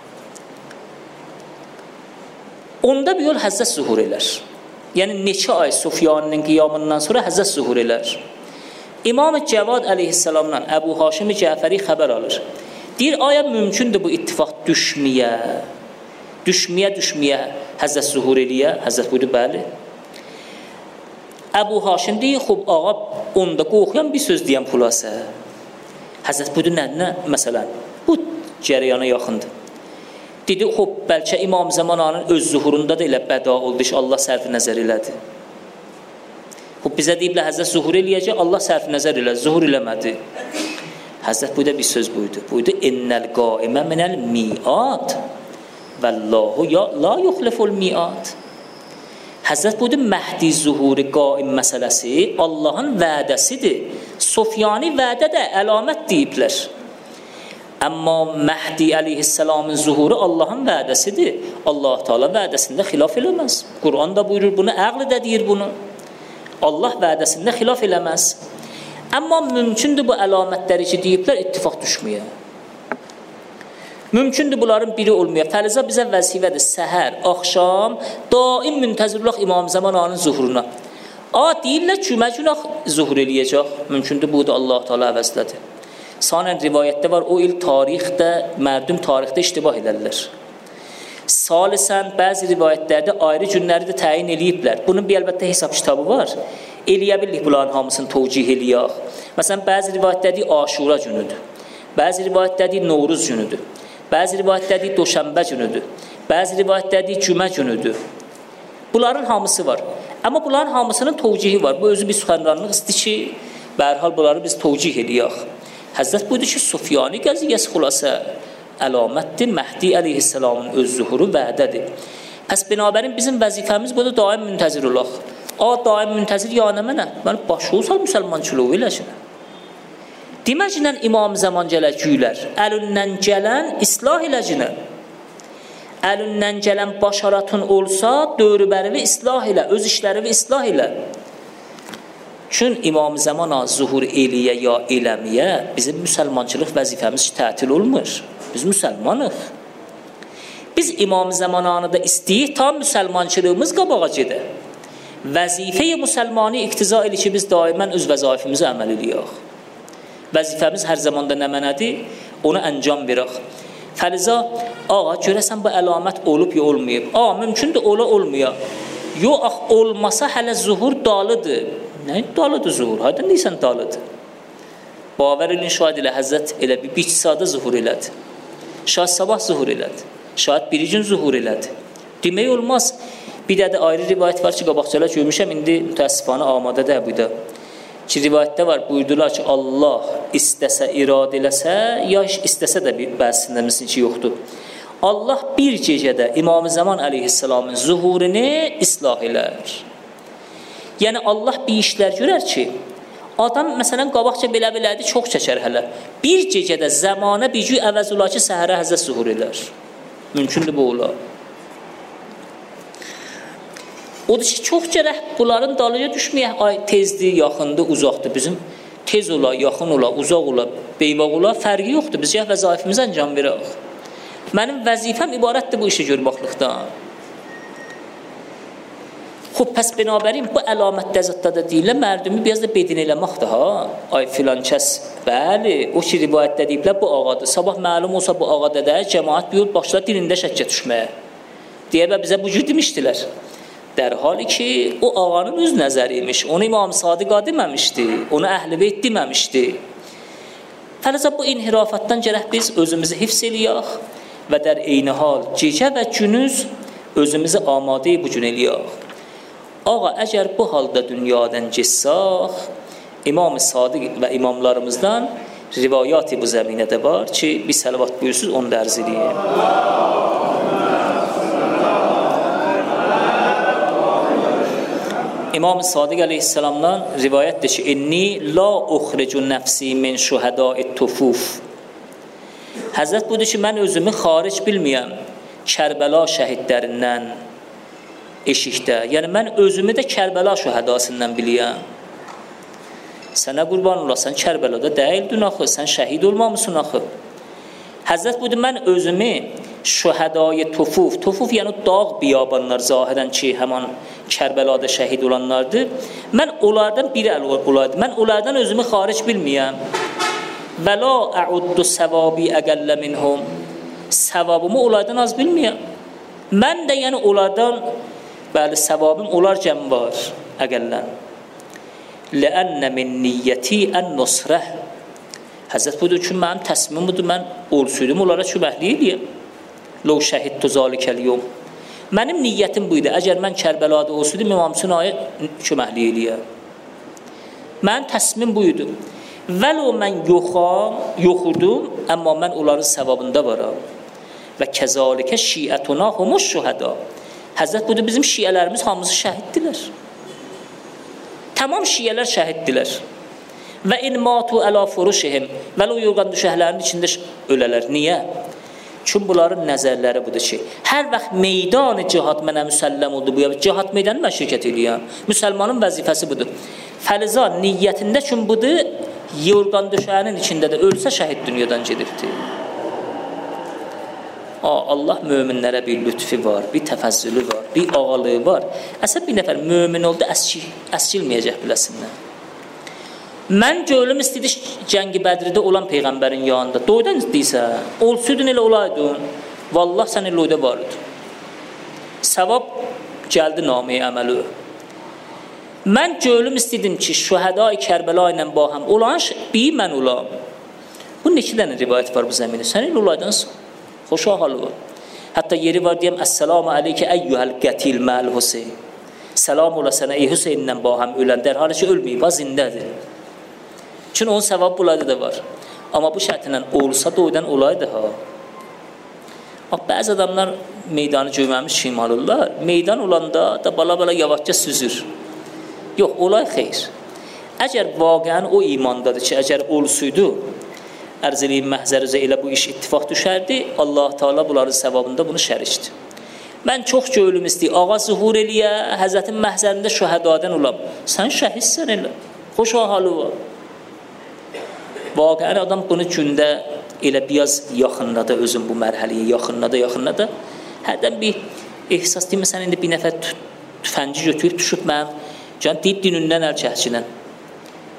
Onda bir yol Həzrət zuhur elər. Yəni neçə ay Sufyaninin qiyamından sonra Həzrət zuhur elər. İmam Cəvad əleyhissalamdan Əbu Haşim Cəfəri xəbər alır. Deyir, aya mümkündür bu ittifaq düşməyə, düşməyə, düşməyə Həzrət zuhur eləyə. Həzrət buyurdu, bəli. Əbu Haşim deyir, xub ağa, onda qoxuyan bir söz deyəm xülasə. Həzrət buyurdu, nə, nə, məsələn, bu cərəyana yaxındır. Dedi, xub, bəlkə İmam Zamananın öz zuhurunda da elə bəda oldu ki, Allah sərf nəzər elədi. Xub, bizə deyiblə, Həzrət zuhur eləyəcək, Allah sərf nəzər elədi, zuhur eləmədi. Həzrət buyurdu, bir söz buyurdu. Buyurdu, innəl qaimə minəl mi'at vəllahu ya la yuxliful mi'at. Həzrət buyurdu, Məhdi zuhuri qaim məsələsi Allahın vədəsidir. Sufyani vədə də əlamət deyiblər. Amma Məhdi əleyhissalamın zuhuru Allahın vədəsidir. Allah Teala vədəsində xilaf eləməz. Quran da buyurur bunu, əql də deyir bunu. Allah vədəsində xilaf eləməz. Amma mümkündür bu əlamətləri ki, deyiblər, ittifaq düşməyə. Mümkündür bunların biri olmuyor. Fərzə bizə vəzifədir. Səhər, axşam, daim müntəzirlıq İmam Zamananın zuhuruna. A, deyirlər, cümə günah zuhur eləyəcək. Mümkündür, bu da Allah Teala əvəzlədir. Sanən rivayətdə var, o il tarixdə, mərdum tarixdə iştibah elərlər. Salisən, bəzi rivayətlərdə ayrı günləri də təyin eləyiblər. Bunun bir əlbəttə hesab kitabı var. Eləyə bilik bunların hamısını tövcih eləyək. Məsələn, bəzi rivayətlərdə Aşura günüdür. Bəzi rivayətlərdə Novruz günüdür. Bəzi rivayətlərdə Doşənbə günüdür. Bəzi rivayətlərdə Cümə günüdür. Bunların hamısı var. Amma bunların hamısının tövcihi var. Bu özü bir süxənranlıq isti ki, bərhal bunları biz tövcih eləyək. Həzrət buyurdu ki, Sufyani qəziyyəsi xülasə əlamətdir, Məhdi əleyhissalamın öz zuhuru vədədir. Pəs binabərin bizim vəzifəmiz budur, daim müntəzir olaq. A, daim müntəzir ya nə mənə? Mən başı olsal müsəlmançılığı eləşinə. Deməclə İmam Zaman gələcəklər, əlindən gələn islah eləcənə. Əlindən gələn başaratın olsa, dövrübərivi islah elə, öz işlərivi islah elə. Çün İmam Zamana zuhur eləyə ya eləməyə bizim müsəlmançılıq vəzifəmiz tətil olmur. Biz müsəlmanıq. Biz İmam Zamananı da istəyik, tam müsəlmançılığımız qabağa gedə. Vəzifəyə müsəlmanı iqtiza elə ki, biz daimən öz vəzaifimizi əməl eləyək. Vəzifəmiz hər zamanda nə mənədir? Onu əncam verək. Fəliza, ağa, görəsən bu əlamət olub ya olmayıb? Ağa, mümkündür, ola olmuyor. Yox, ax, olmasa hələ zuhur dalıdır. Nə dalıdır zuhur? Hayda, neysən dalıdır? Bavər elin şahid ilə Həzrət elə bir biç sadə zuhur elədi. Şahid sabah zuhur elədi. Şahid bir gün zuhur elədi. Demək olmaz. Bir də də ayrı rivayət var ki, qabaqcalar görmüşəm, indi mütəəssifanə amadə də bu da. Ki, rivayətdə var, buyurdular ki, Allah istəsə, irad eləsə, ya istəsə də bir bəhsində misin ki, yoxdur. Allah bir gecədə İmam-ı Zaman əleyhissalamın zuhurunu islah elər. Yəni, Allah bir işlər görər ki, adam, məsələn, qabaqca belə belədi, çox çəkər hələ. Bir gecədə zamana bir cü əvəz olar ki, səhərə Həzrət zuhur elər. Mümkündür bu olar. Odur ki, çox gərək bunların dalıca düşməyək, ay tezdir, yaxındır, uzaqdır. Bizim tez ola, yaxın ola, uzaq ola, beyvaq ola, fərqi yoxdur. Biz gəh vəzaifimizi əncam verək. Mənim vəzifəm ibarətdir bu işi görməklikdən. Xub, pəs binabərin bu əlamətdə zətdə də deyilə, mərdumi biraz da bedin eləməkdir, ha? Ay filan kəs, bəli, o ki, rivayətdə deyiblər, bu ağadır. Sabah məlum olsa bu ağadə də, cəmaat bir yol başlar dilində şəkkə düşməyə. Deyəbə bizə bu cür demişdilər. در حالی ki o ağanın öz nəzəriymiş, onu İmam Sadiqa deməmişdi, onu Əhl-i Beyt deməmişdi. Fələzə bu inhirafatdan gərək biz özümüzü hifz eləyək və dər eyni hal gecə və günüz özümüzü amadə bu gün eləyək. Ağa, əgər bu halda dünyadan cessaq, İmam Sadiq və imamlarımızdan rivayati bu zəminədə var ki, bir sələvat buyursuz onu da ərz eləyək. İmam Sadiq əleyhissalamdan rivayətdir ki, inni la uxricu nəfsi min şuhədai tufuf. Həzrət budur ki, mən özümü xaric bilməyəm Kərbəla şəhidlərindən eşikdə. Yəni, mən özümü də Kərbəla şühədasından biliyəm. Sənə qurban olasın, Kərbəlada deyildin axı, sən şəhid olmamısın axı. Həzrət budur, mən özümü şühədai tufuf, tufuf yəni dağ biyabanlar zahirən ki, həman Kərbəlada şəhid olanlardır. Mən onlardan biri olaydı. Mən onlardan özümü xaric bilməyəm. Və la əuddu səvabi əqəllə minhum. Səvabımı onlardan az bilməyəm. Mən də yəni onlardan, bəli, səvabım onlar cəm var, əqəllən. Ləənnə min niyyəti ən-nusrəh. Həzrət budur ki, mənim təsmim budur, mən olsuydum, onlara köməklik eləyəm. Ləv şəhidtu zalikəl yom. Mənim niyyətim buydu, əgər mən Kərbəlada olsuydum, İmam Hüseynə köməklik eləyəm. Mənim təsmim buydu. Vəlo mən yoxam, yoxudum, amma mən onların səvabında varam. Və kəzalikə şiətuna humuş şühəda. Həzrət budur, bizim şiələrimiz hamısı şəhiddirlər. Tamam şiələr şəhiddirlər. Və in matu əla furuşihim. Vəlo yorğan düşəhlərinin içində ölələr. Niyə? Çünki bunların nəzərləri budur ki, hər vaxt meydan cihad mənə müsəlləm oldu, bu ya cihad meydanı mən şirkət eləyəm. Müsəlmanın vəzifəsi budur. Fəliza niyyətində çünki budur, yorğan düşəhənin içində də ölsə şəhid dünyadan gedibdir. Allah möminlərə bir lütfi var, bir təfəzzülü var, bir ağalığı var. Əsəb bir nəfər mömin oldu, əskilməyəcək biləsindən. Mən gönlüm istedi cəngi Bədirdə olan Peyğəmbərin yanında. Doydan istəyirsə, olsuydun elə olaydın, vallah sən elə oyda varıdın. Səvab gəldi naməyə əməli. Mən gönlüm istedim ki, şühədai Kərbəla ilə bahəm olan bir mən olam. Bunun iki dənə rivayət var bu zəmində. Sən elə olaydansın. Xoşa halı var. Hətta yeri var deyəm, Əssəlamu aleykə əyyuhəl qətil məl Hüseyin. Səlam ola sənə ey Hüseyinlə bahəm ölən, dərhal ki ölməyib, az zindədir. Çünki onun səvabı bulaydı da var. Amma bu şərtlə olsa doydan olaydı ha. Bax, bəzi adamlar meydanı görməmiş kim alırlar. Meydan olanda da bala-bala yavaşca süzür. Yox, olay xeyr. Əgər vaqəən o imandadır ki, əgər olsuydu, ərz eləyim məhzərizə elə bu iş ittifaq düşərdi, Allah Teala bunların səvabında bunu şərikdir. Mən çox gönlüm istəyir, ağa zuhur eləyə, Həzrətin məhzərində şühədadən olam. Sən şəhidsən elə, xoş halı var. Vaqəən adam bunu gündə elə biraz yaxınladı özün bu mərhələyə, yaxınladı, yaxınladı. Hərdən bir ehsas deyim, məsələn, indi bir nəfər tüfənci götürüb, düşüb mənim, can deyib dinündən əl çəkçilən.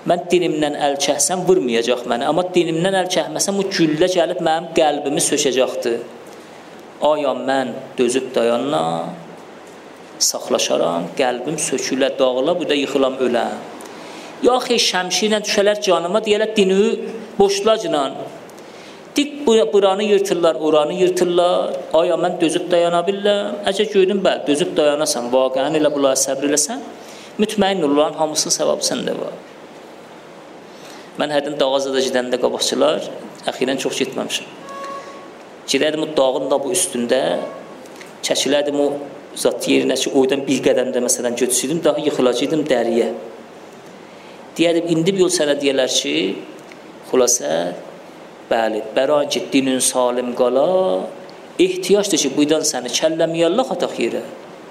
Mən dinimdən əl çəksəm vurmayacaq məni, amma dinimdən əl çəkməsəm o güllə gəlib mənim qəlbimi sökəcəkdir. Aya mən dözüb dayanla, saxlaşaram, qəlbim sökülə, dağıla, burada yıxılam, öləm. Ya xey, şəmşirlə düşələr canıma, deyələr dini boşlacla. Dik buranı yırtırlar, oranı yırtırlar. Aya mən dözüb dayana biləm. Əcə gördüm, bəl, dözüb dayanasan, vaqəən elə bunlara səbr eləsən, mütməyin olan hamısının səbəbi səndə var. Mən hərdən Dağazada gedəndə qabaqçılar, əxirən çox getməmişim. Gedərdim o dağın da bu üstündə, çəkilərdim o zat yerinə ki, oydan bir qədəm də məsələn götürsüydüm, daha yıxılacaqdım dəriyə. Deyərdim, indi bir yol sənə deyərlər ki, xülasə, bəli, bəran ki, dinin salim qala, ehtiyacdır ki, buydan səni kəlləmiyəllah ataq yerə.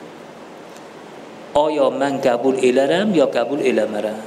Aya mən qəbul elərəm, ya qəbul eləmərəm.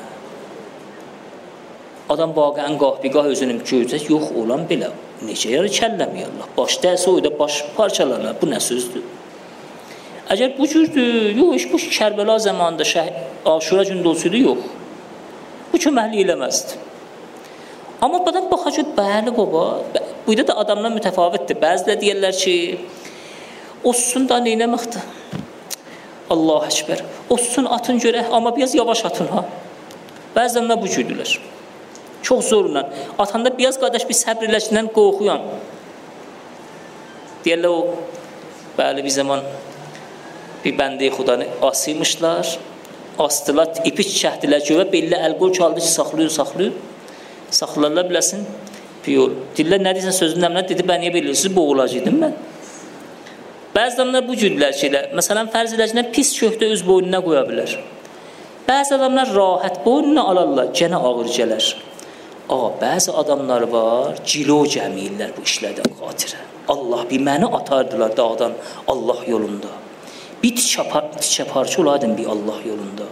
Adam vaqəən qah-biqah özünün görəcək, yox olan belə. Necə yarı kəlləmiyəllah? Baş dərsə oyda baş parçalanır. Bu nə sözdür? Əgər bu cürdür, yox, iş bu Kərbəla zamanında Aşura gündə olsaydı, yox. Bu köməkli eləməzdi. Amma adam baxacaq, bəli baba, buyda da adamdan mütəfavitdir. Bəzilə deyərlər ki, olsun da neynəməkdir? Allah əkbər. Olsun atın görək, amma biraz yavaş atın ha. Bəzən də bu cürdülər. Çox zorla. Atanda biraz qardaş bir səbr eləşindən qorxuyan. Deyərlər o, bəli bir zaman bir bəndə-i xudanı asıymışlar. Astılar, ipi çəkdilər ki, və belli əl-qol çaldı ki, saxlayır, saxlayır. Saxlarlar biləsin, bir yol. Deyirlər, nə deyirsən sözün əmrə? Dedi, mən niyə bilirsiniz, boğulacaqdım mən. Bəzi adamlar bu cürdülər şeylər. Məsələn, fərz eləcəkdən pis köhtə öz boynuna qoya bilər. Bəzi adamlar rahat boynuna alarlar, gənə ağır gələr. Aa, bəzi adamlar var, cilo cəmiyirlər bu işlərdən xatirə. Allah bir məni atardılar dağdan Allah yolunda. Bir tikə parça olaydım bir Allah yolunda.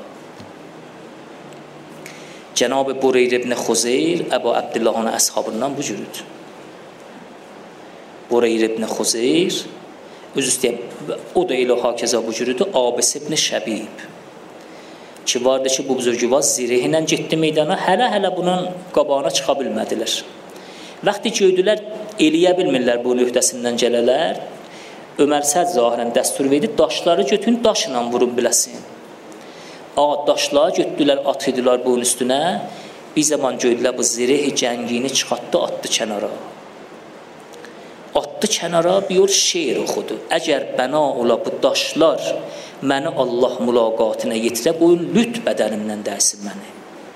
Cənab-ı Bureyr ibn Xuzeyr, Əbu Abdullahın əshabından bu cürüdür. Bureyr ibn Xuzeyr, öz istəyəm, o da elə hakeza bu cürüdür, Abis ibn Şəbib. Ki vardı ki, bu buzurguvaz zirehlə getdi meydana, hələ-hələ bunun qabağına çıxa bilmədilər. Vaxtı gördülər, eləyə bilmirlər bu nöhdəsindən gələlər, Ömər Səd zahirən dəstur verdi, daşları götürün, daşla vurun biləsin. Ağa, daşları götürdülər, atırdılar bunun üstünə, bir zaman gördülər bu zireh cəngini çıxartdı, atdı kənara. Atdı kənara, bir yol şeir oxudu. Əgər bəna ola bu daşlar, məni Allah mülaqatına yetirə, qoyun lüt bədənimdən dərsin məni.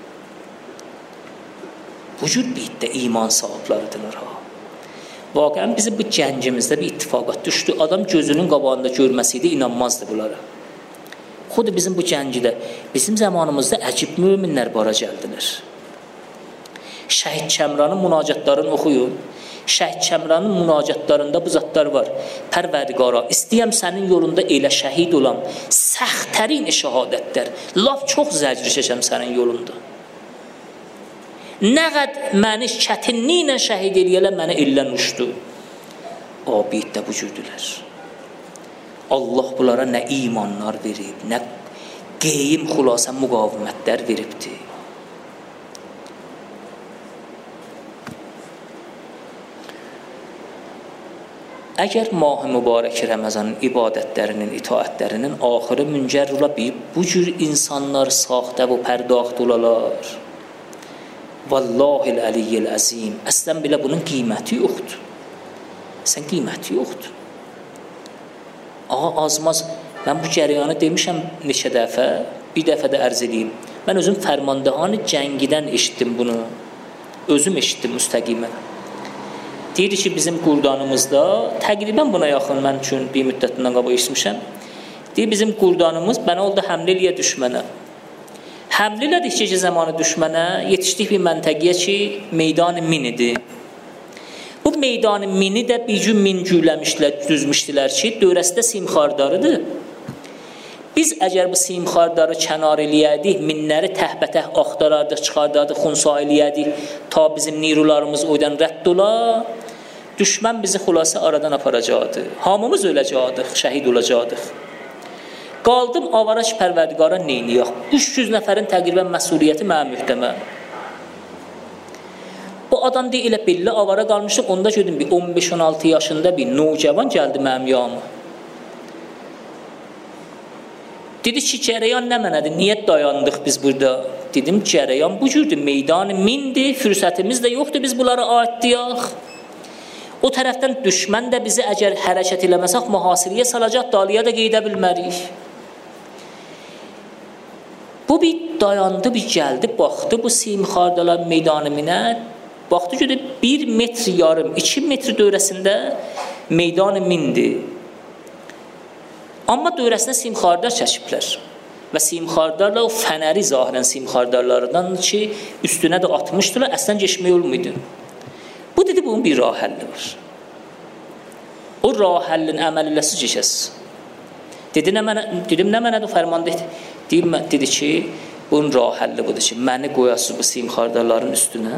Bu cür bitdə iman sahibləridirlər ha. Vaqəən bizim bu gəncimizdə bir ittifaqat düşdü. Adam gözünün qabağında görməsiydi, inanmazdı bunlara. Xudu bizim bu gəncidə, bizim zamanımızda əcib müminlər bara gəldilər. Şəhid Kəmranın münacatlarını oxuyun. Şəhid Kəmranın münacatlarında bu zatlar var. Pərverdigara, istəyəm sənin yolunda elə şəhid olam. Səxtərin şəhadətlər. Laf çox zəcr çəkəm sənin yolunda. Nə qəd məni çətinliklə şəhid eləyələ məni illən uçdu. Abiddə bu cürdülər. Allah bunlara nə imanlar verib, nə qeym xülasə müqavimətlər veribdir. Əgər mah-ı mübarək Ramazanın ibadətlərinin, itaətlərinin axırı müncər ola bilib, bu cür insanlar saxtə və pərdaxt olalar. Vallahil əliyyil əzim. Əslən belə bunun qiyməti yoxdur. Sən qiyməti yoxdur. Ağa, azmaz, mən bu cəryanı demişəm neçə dəfə, bir dəfə də ərz edeyim. Mən özüm Fərmandahan cəngidən eşitdim bunu. Özüm eşitdim müstəqimən. Deyir ki, bizim qurdanımızda, təqribən buna yaxın mən üçün bir müddətindən qabaq eşitmişəm. Deyir, bizim qurdanımız bənə oldu həmlə eləyə düşmənə. Həmlə elədik ki, zamanı düşmənə, yetişdik bir məntəqiyə ki, meydan min idi. Bu meydanı mini də bir gün min güləmişlər, düzmüşdilər ki, dörəsdə simxardarıdır. Biz əgər bu simxardarı kənar eləyədik, minləri təhbətəh axtarardıq, çıxardardıq, xunsa eləyədik, ta bizim nirularımız oydan rədd ola, düşmən bizi xülasə aradan aparacaqdı. Hamımız öləcəkdik, şəhid olacaqdıq. Qaldım avaraç pərverdigara neyniyaq. üç yüz nəfərin təqribən məsuliyyəti mənə mühtəmə. o adam deyil, elə belli avara qalmışdım. Onda gördüm bir on beş on altı yaşında bir nocavan gəldi mənim yanıma. Dedi ki, cərəyan nə mənədir? Niyə dayandıq biz burada? Dedim, cərəyan bu cürdür. Meydanı mindir, fürsətimiz də yoxdur, biz bunları addiyaq. O tərəfdən düşmən də bizi əgər hərəkət eləməsək, mühasirəyə salacaq, dalıya da qeydə bilmərik. Bu bir dayandı, bir gəldi, baxdı bu simxardalar meydanı minə. Baxdı ki, bir metr yarım, iki metr dövrəsində meydanı mindir. Amma dövrəsində simxardar çəkiblər və simxardarla o fənəri zahirən simxardarlardan ki, üstünə də atmışdılar, əslən geçmək olmuydu. Bu dedi, bunun bir rah həlli var. O rah həllin əməl eləsi keçəs. Dedi, nə mənə, dedim, nə mənədir o fərmanda? Deyim, dedi ki, bunun rah həlli budur ki, məni qoyasınız bu simxardarların üstünə,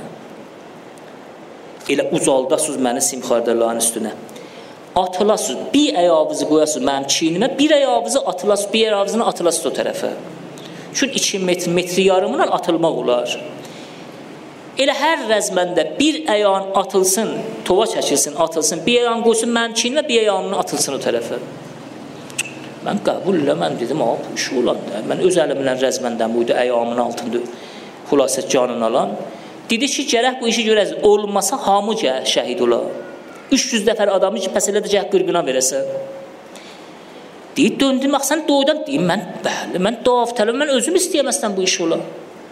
elə uzaldasınız məni simxardarların üstünə. Atılasınız, bir ayağınızı qoyasınız mənim çiynimə, bir ayağınızı atılasınız, bir ayağınızı atılasınız o tərəfə. Çünki iki metr, metri yarımla atılmaq olar. Elə hər rəzməndə bir ayağın atılsın, tova çəkilsin, atılsın, bir ayağın qoysun mənim çiynimə, bir ayağının atılsın o tərəfə. Mən qəbul elə, mən dedim, ha, bu iş olandı. Mən öz əlimlə rəzməndən buydu, ayağımın altında xülasət canını alan. Dedi ki, gərək bu işi görəz, olmasa hamı şəhid olar. üç yüz nəfər adamı ki, pəs elə də cəhq qırqına verəsən. Deyib, döndüm, bax, sən doydan, deyim, mən, bəli, mən daftələm, mən özüm istəyəməzdən bu iş ola.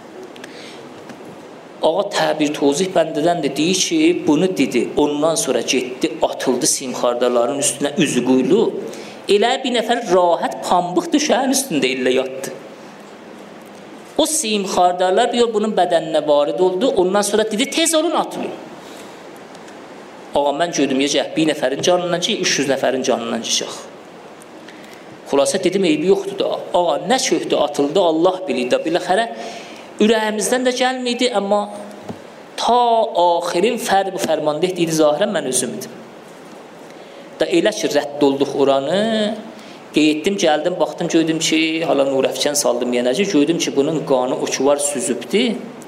Ağa təbir tozih bəndədən də deyir ki, bunu dedi, ondan sonra getdi, atıldı simxardarların üstünə üzü quylu, elə bir nəfər rahat pambıq düşəyin üstündə illə yatdı. O simxardarlar bir yol bunun bədəninə varid oldu, ondan sonra dedi, tez olun atılın. Ağa, mən gördüm, yecək, bir nəfərin canından ki, üç yüz nəfərin canından çıxaq. Xülasə dedim, eybi yoxdur da. Ağa, nə çöhdü, atıldı, Allah bilir də. Biləxərə, ürəyimizdən də gəlməydi, amma ta axirin fərd bu fərmanda etdiydi zahirən mən özüm idim. Da elə ki, rədd olduq oranı, qeyddim, gəldim, baxdım, gördüm ki, hala Nurəfkən saldım yenəcə, gördüm ki, bunun qanı o ki var süzübdü.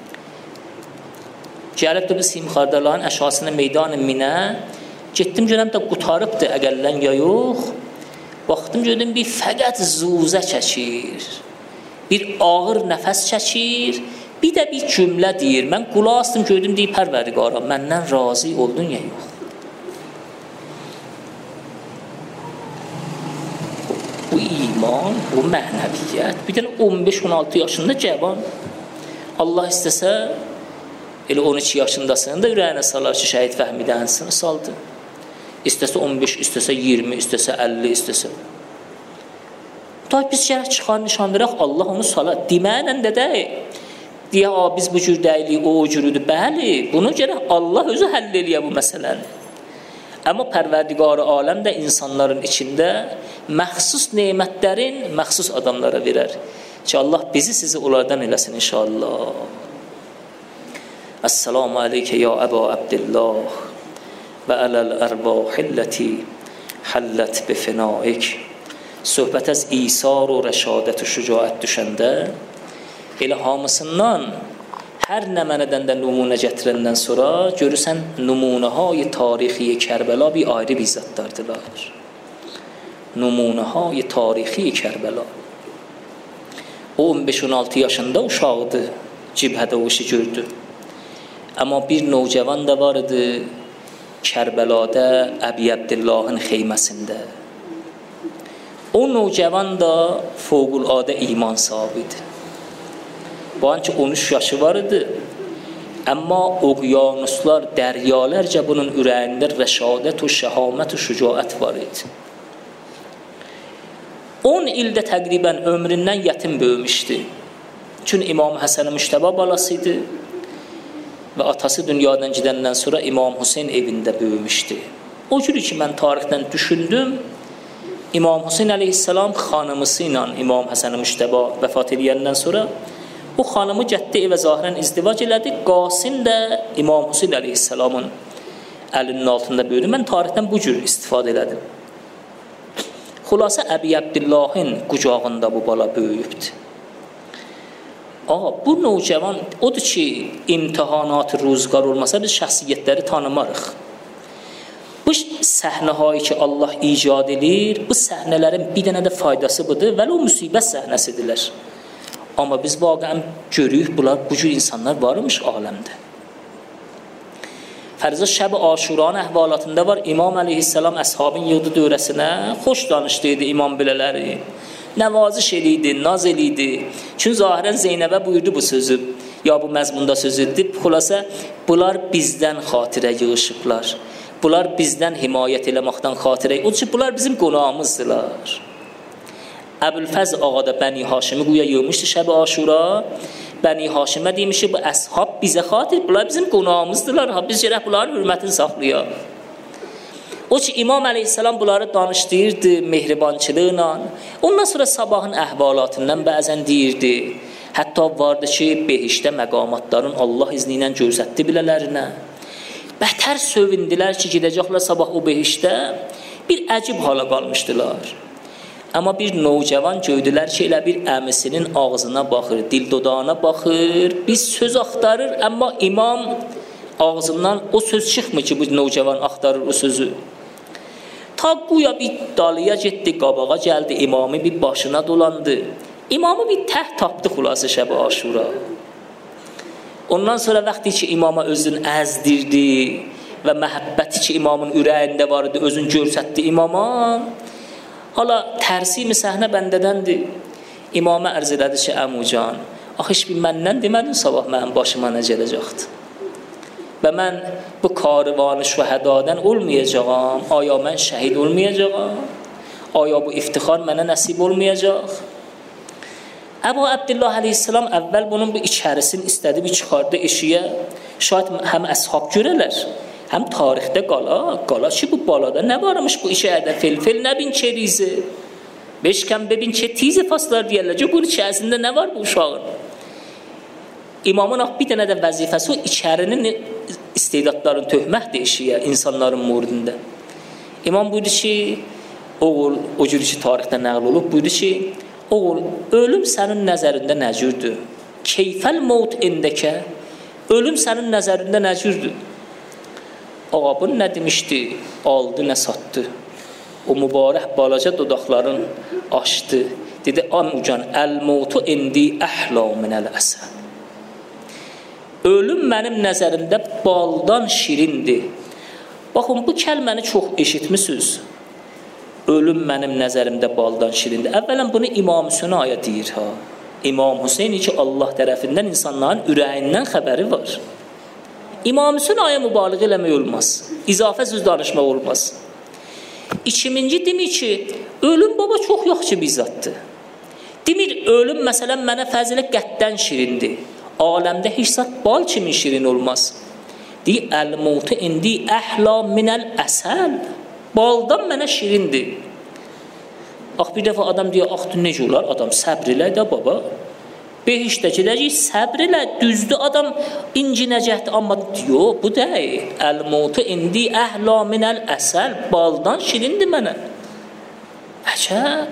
Gəlib də bu simxardarların əşasına meydanı minə, getdim görəm də qutarıbdır əqəllən ya yox. Baxdım gördüm bir fəqət zuzə çəkir, bir ağır nəfəs çəkir, bir də bir cümlə deyir. Mən qulaq asdım gördüm deyir, Pərvərdigara, məndən razı oldun ya yox. Bu iman, bu mənəviyyət, bir dənə on beş on altı yaşında cavan, Allah istəsə, elə on iki yaşındasın da ürəyinə salar ki, şəhid Fəhmidənsini saldı. İstəsə on beş, istəsə iyirmi, istəsə əlli, istəsə. Tabi biz gərək çıxan nişandıraq, Allah onu salar. Deməyən də də, deyə, biz bu cür dəyilik, o cürüdür. Bəli, bunu gərək Allah özü həll eləyə bu məsələni. Amma Pərverdigar-ı aləm də insanların içində məxsus nemətlərin məxsus adamlara verər. Ki, Allah bizi sizi onlardan eləsin inşallah. Esselamu aleyke ya Əba Abdillah və ələl ərvahilləti həllət bifinaik. Söhbət əz isar o rəşadət o şücaət düşəndə elə hamısından hər nə mənədən də nümunə gətirəndən sonra görürsən nümunəhay tarixi Kərbəla bir ayrı bir zətlərdirlər. Nümunəhay tarixi Kərbəla. O on beş on altı yaşında uşaqdı, cibhədə o işi gördü. Amma bir nocavan da vardı Kərbəlada Əbi Abdillahın xeyməsində. O nocavan da fövqəladə iman sahibidir. Bu an ki on üç yaşı var idi. Amma oqyanuslar, dəryalərcə bunun ürəyində rəşadət və şəhamət və şücaət var idi. on ildə təqribən ömründən yetim böyümüşdü. Çünki İmam Həsən Müştəba balası idi və atası dünyadan gedəndən sonra İmam Hüseyn evində böyümüşdü. O cür ki, mən tarixdən düşündüm, İmam Hüseyn əleyhissalam xanımısı ilə İmam Həsən Müştəba vəfat edəndən sonra o xanımı getdi evə zahirən izdivac elədi. Qasim də İmam Hüseyn əleyhissalamın əlinin altında böyüdü. Mən tarixdən bu cür istifadə elədim. Xülasə Əbi Abdillahın qucağında bu bala böyüyübdü. Ağa, bu növcəvan odur ki, imtihanat ruzgar olmasa biz şəxsiyyətləri tanımarıq. Bu səhnələri ki, Allah icad edir, bu səhnələrin bir dənə də faydası budur və o müsibət səhnəsidirlər. Amma biz vaqəən görürük, bunlar, bu cür insanlar varmış aləmdə. Fərzə şəb-i Aşuranın əhvalatında var, İmam əleyhissalam əshabın yığdı dövrəsinə, xoş danışdıydı imam bilələri, nəvaziş eliydi, naz eliydi. Çünki zahirən Zeynəbə buyurdu bu sözü, ya bu məzmunda sözüdür. Xülasə, bunlar bizdən xatirə yığışıblar. Bunlar bizdən himayət eləməkdən xatirə, o ki, bunlar bizim qonağımızdılar. Əbülfəz ağa da Bəni Haşimi güya yığmışdı şəb-i Aşura. Bəni Haşimə demiş ki, bu əshab bizə xatir, bunlar bizim qonağımızdılar. Ha, biz gərək bunların hürmətini saxlayaq. O ki, İmam əleyhissalam bunları danışdırırdı mehribançılıqla. Ondan sonra sabahın əhvalatından bəzən deyirdi. Hətta vardı ki, behişdə məqamatların Allah izni ilə görsətdi bilələrinə. Bətər sövündülər ki, gedəcəklər sabah o behişdə. Bir əcib hala qalmışdılar. Amma bir növcəvan gördülər ki, elə bir əmisinin ağzına baxır, dil dodağına baxır, bir söz axtarır, amma imam ağzından o söz çıxmır ki, bu növcəvan axtarır o sözü. Ta buya bir dalıya getdi, qabağa gəldi, imamı bir başına dolandı. İmamı bir təh tapdı xülasə şəb-i Aşura. Ondan sonra vaxtı ki, imama özünü əzdirdi və məhəbbəti ki, imamın ürəyində var idi, özünü görsətdi imama. Hala tərsimi səhnə bəndədəndir. İmamə ərz elədi ki, əmucan, axı heç bir məndən demədin sabah mənim başıma nə gələcəkdir. Və mən bu karıvanı şühədadən olmayacağam, aya mən şəhid olmayacağam, aya bu iftixar mənə nəsib olmayacaq. Əbu Abdullah əleyhissalam əvvəl bunun bu içərisini istədi, bir çıxardı eşiyə, şayət həm əshab görələr, həm tarixdə qala, qala ki, bu balada nə varmış bu içəridə, fel-fel nə bin çerizi, beşkəm bebin çe tizi faslar deyərlər ki, bunun içərisində nə var bu uşağın? İmamın bir dənə də vəzifəsi o içərinin istedadların töhmətdir eşiyə, insanların muridində. İmam buyurdu ki, oğul, o cür ki, tarixdə nəql olub, buyurdu ki, oğul, ölüm sənin nəzərində nə cürdür? Keyfəl mevt indəkə, ölüm sənin nəzərində nə cürdür? Ağa, bu nə demişdi? Aldı, nə satdı? O mübarək balaca dodaqların açdı. Dedi, amucan, əl-mevtu indi əhla minəl əsəl. Ölüm mənim nəzərimdə baldan şirindir. Baxın, bu kəlməni çox eşitmisiniz. Ölüm mənim nəzərimdə baldan şirindir. Əvvələn bunu İmam Hüseyin ayə deyir. Ha. İmam Hüseyin ki, Allah tərəfindən insanların ürəyindən xəbəri var. İmam Hüseyin ayə mübaliğ eləmək olmaz. İzafə söz danışmaq olmaz. İkiminci demir ki, ölüm baba çox yaxşı bir zatdır. Demir, ölüm məsələn mənə fəzilə qəddən şirindir. Aləmdə heç zat bal kimi şirin olmaz. Deyir, əl-mevtu indi əhla minəl əsəl. Baldan mənə şirindir. Ax, bir dəfə adam deyir, axı, necə olar? Adam səbr elə də baba. Behişdə gedəcək, səbr elə, düzdür adam incinəcəkdir. Amma diyor, bu deyil. Əl-mevtu indi əhla minəl əsəl. Baldan şirindir mənə. Əcəb.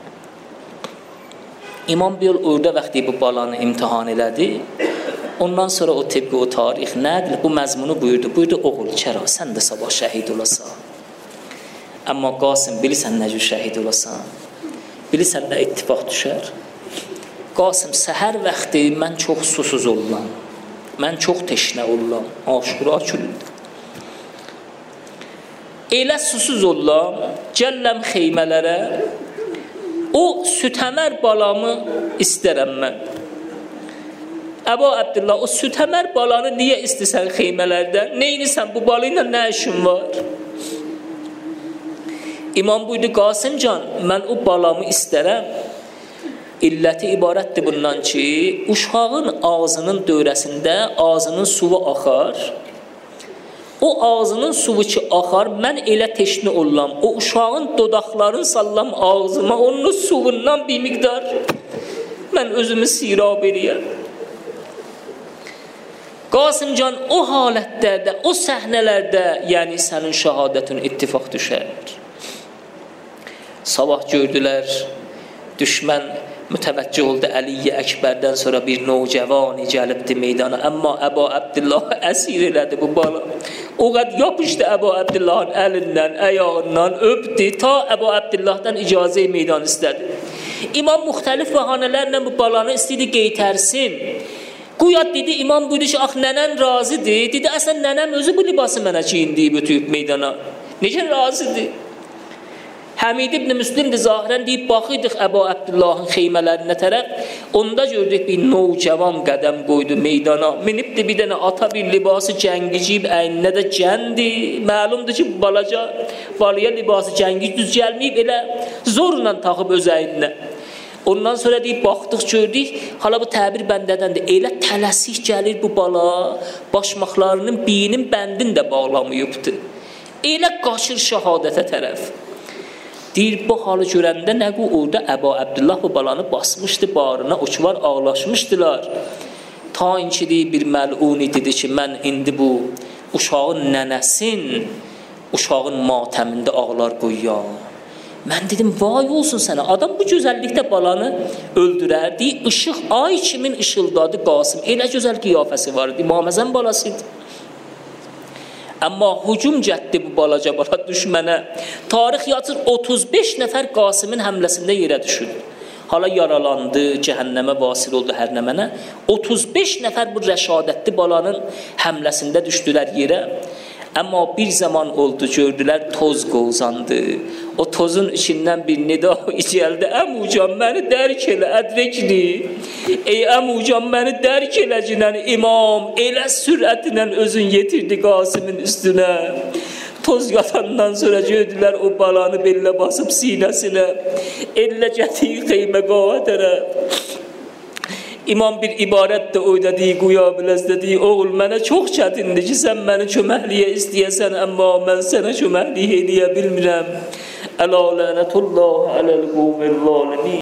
İmam bir yol orada vaxtı bu balanı imtihan elədi. Ondan sonra o tibbi o tarix nədir? Bu məzmunu buyurdu. Buyurdu, oğul, kəra, sən də sabah şəhid olasan. Amma Qasım, bilirsən nə cür şəhid olasan? Bilirsən nə ittifaq düşər? Qasım, səhər vaxtı mən çox susuz olam. Mən çox teşnə olam. Aşura külündür. Elə susuz olam, gəlləm xeymələrə, o sütəmər balamı istərəm mən. Əbu Abdullah, o sütəmər balanı niyə istəsən xeymələrdən? Neynisən, bu balı ilə nə işin var? İmam buyurdu, Qasım can, mən o balamı istərəm. İlləti ibarətdir bundan ki, uşağın ağzının dövrəsində ağzının suvu axar. O ağzının suvu ki axar, mən elə teşni olam. O uşağın dodaqlarını sallam ağzıma, onun suvundan bir miqdar mən özümü sirab eləyəm. Qasım can, o halətlərdə, o səhnələrdə, yəni sənin şəhadətin ittifaq düşər. Sabah gördülər, düşmən mütəvəccüh oldu Əli Əkbərdən sonra bir nocavani gəlibdi meydana. Amma Əbu Abdullah əsir elədi bu bala. O qədər yapışdı Əbu Abdullahın əlindən, ayağından, öpdü ta Əbu Abdullahdan icazə meydan istədi. İmam müxtəlif bəhanələrlə bu balanı istəyirdi qeytərsin. Güya dedi, imam buyurdu ki, ax nənən razıdır. Dedi, əslən nənəm özü bu libası mənə giyindiyib ötüyüb meydana. Necə razıdır? Həmid ibn Müslim də zahirən deyib, baxıydıq Əbu Abdullahın xeymələrinə tərəf, onda gördük bir navcavan qədəm qoydu meydana, minibdi bir dənə ata bir libası cəngiciyib, əyninə də cəndi, məlumdur ki, balaca valya libası cəngic düz gəlməyib, elə zorla taxıb öz əyninə. Ondan sonra deyib, baxdıq, gördük, hala bu təbir bəndədəndir, elə tələsik gəlir bu bala, başmaqlarının birinin bəndini də bağlamayıbdı. Elə qaçır şəhadətə tərəf. Deyir, bu halı görəndə nəqu orada Əbu Abdullah bu balanı basmışdı bağrına, o ki var ağlaşmışdılar. Ta inki deyir, bir məluni dedi ki, mən indi bu uşağın nənəsin, uşağın matəmində ağlar qoyuyam. Mən dedim, vay olsun sənə, adam bu gözəllikdə balanı öldürərdi, ışıq ay kimin ışıldadı Qasım, elə gözəl qiyafəsi vardı, İmam Həsən balasıydı. Amma hücum cətdi bu balaca bala düşmənə. Tarix yazır, otuz beş nəfər Qasımın həmləsində yerə düşürdü. Hala yaralandı, cəhənnəmə vasil oldu hər nə mənə. otuz beş nəfər bu rəşadətli balanın həmləsində düşdülər yerə. Amma bir zaman oldu, gördülər, toz qovzandı. O tozun içindən bir nida gəldi. Əmucan, məni dərk elə, ədvəkli. Ey əmucan, məni dərk elə cinən imam. Elə sürətlə özün yetirdi Qasımın üstünə. Toz yatandan sonra gördülər, o balanı bellə basıb sinəsinə. Ellə gətiyi qeymə qava tərəf. İmam bir ibarət də oydadı, quya biləz dedi, oğul mənə çox çətindir ki, sən məni köməkliyə istəyəsən, amma mən sənə köməkliyə eləyə bilmirəm. Ələ lənətullah ələl quvvəl zalimin.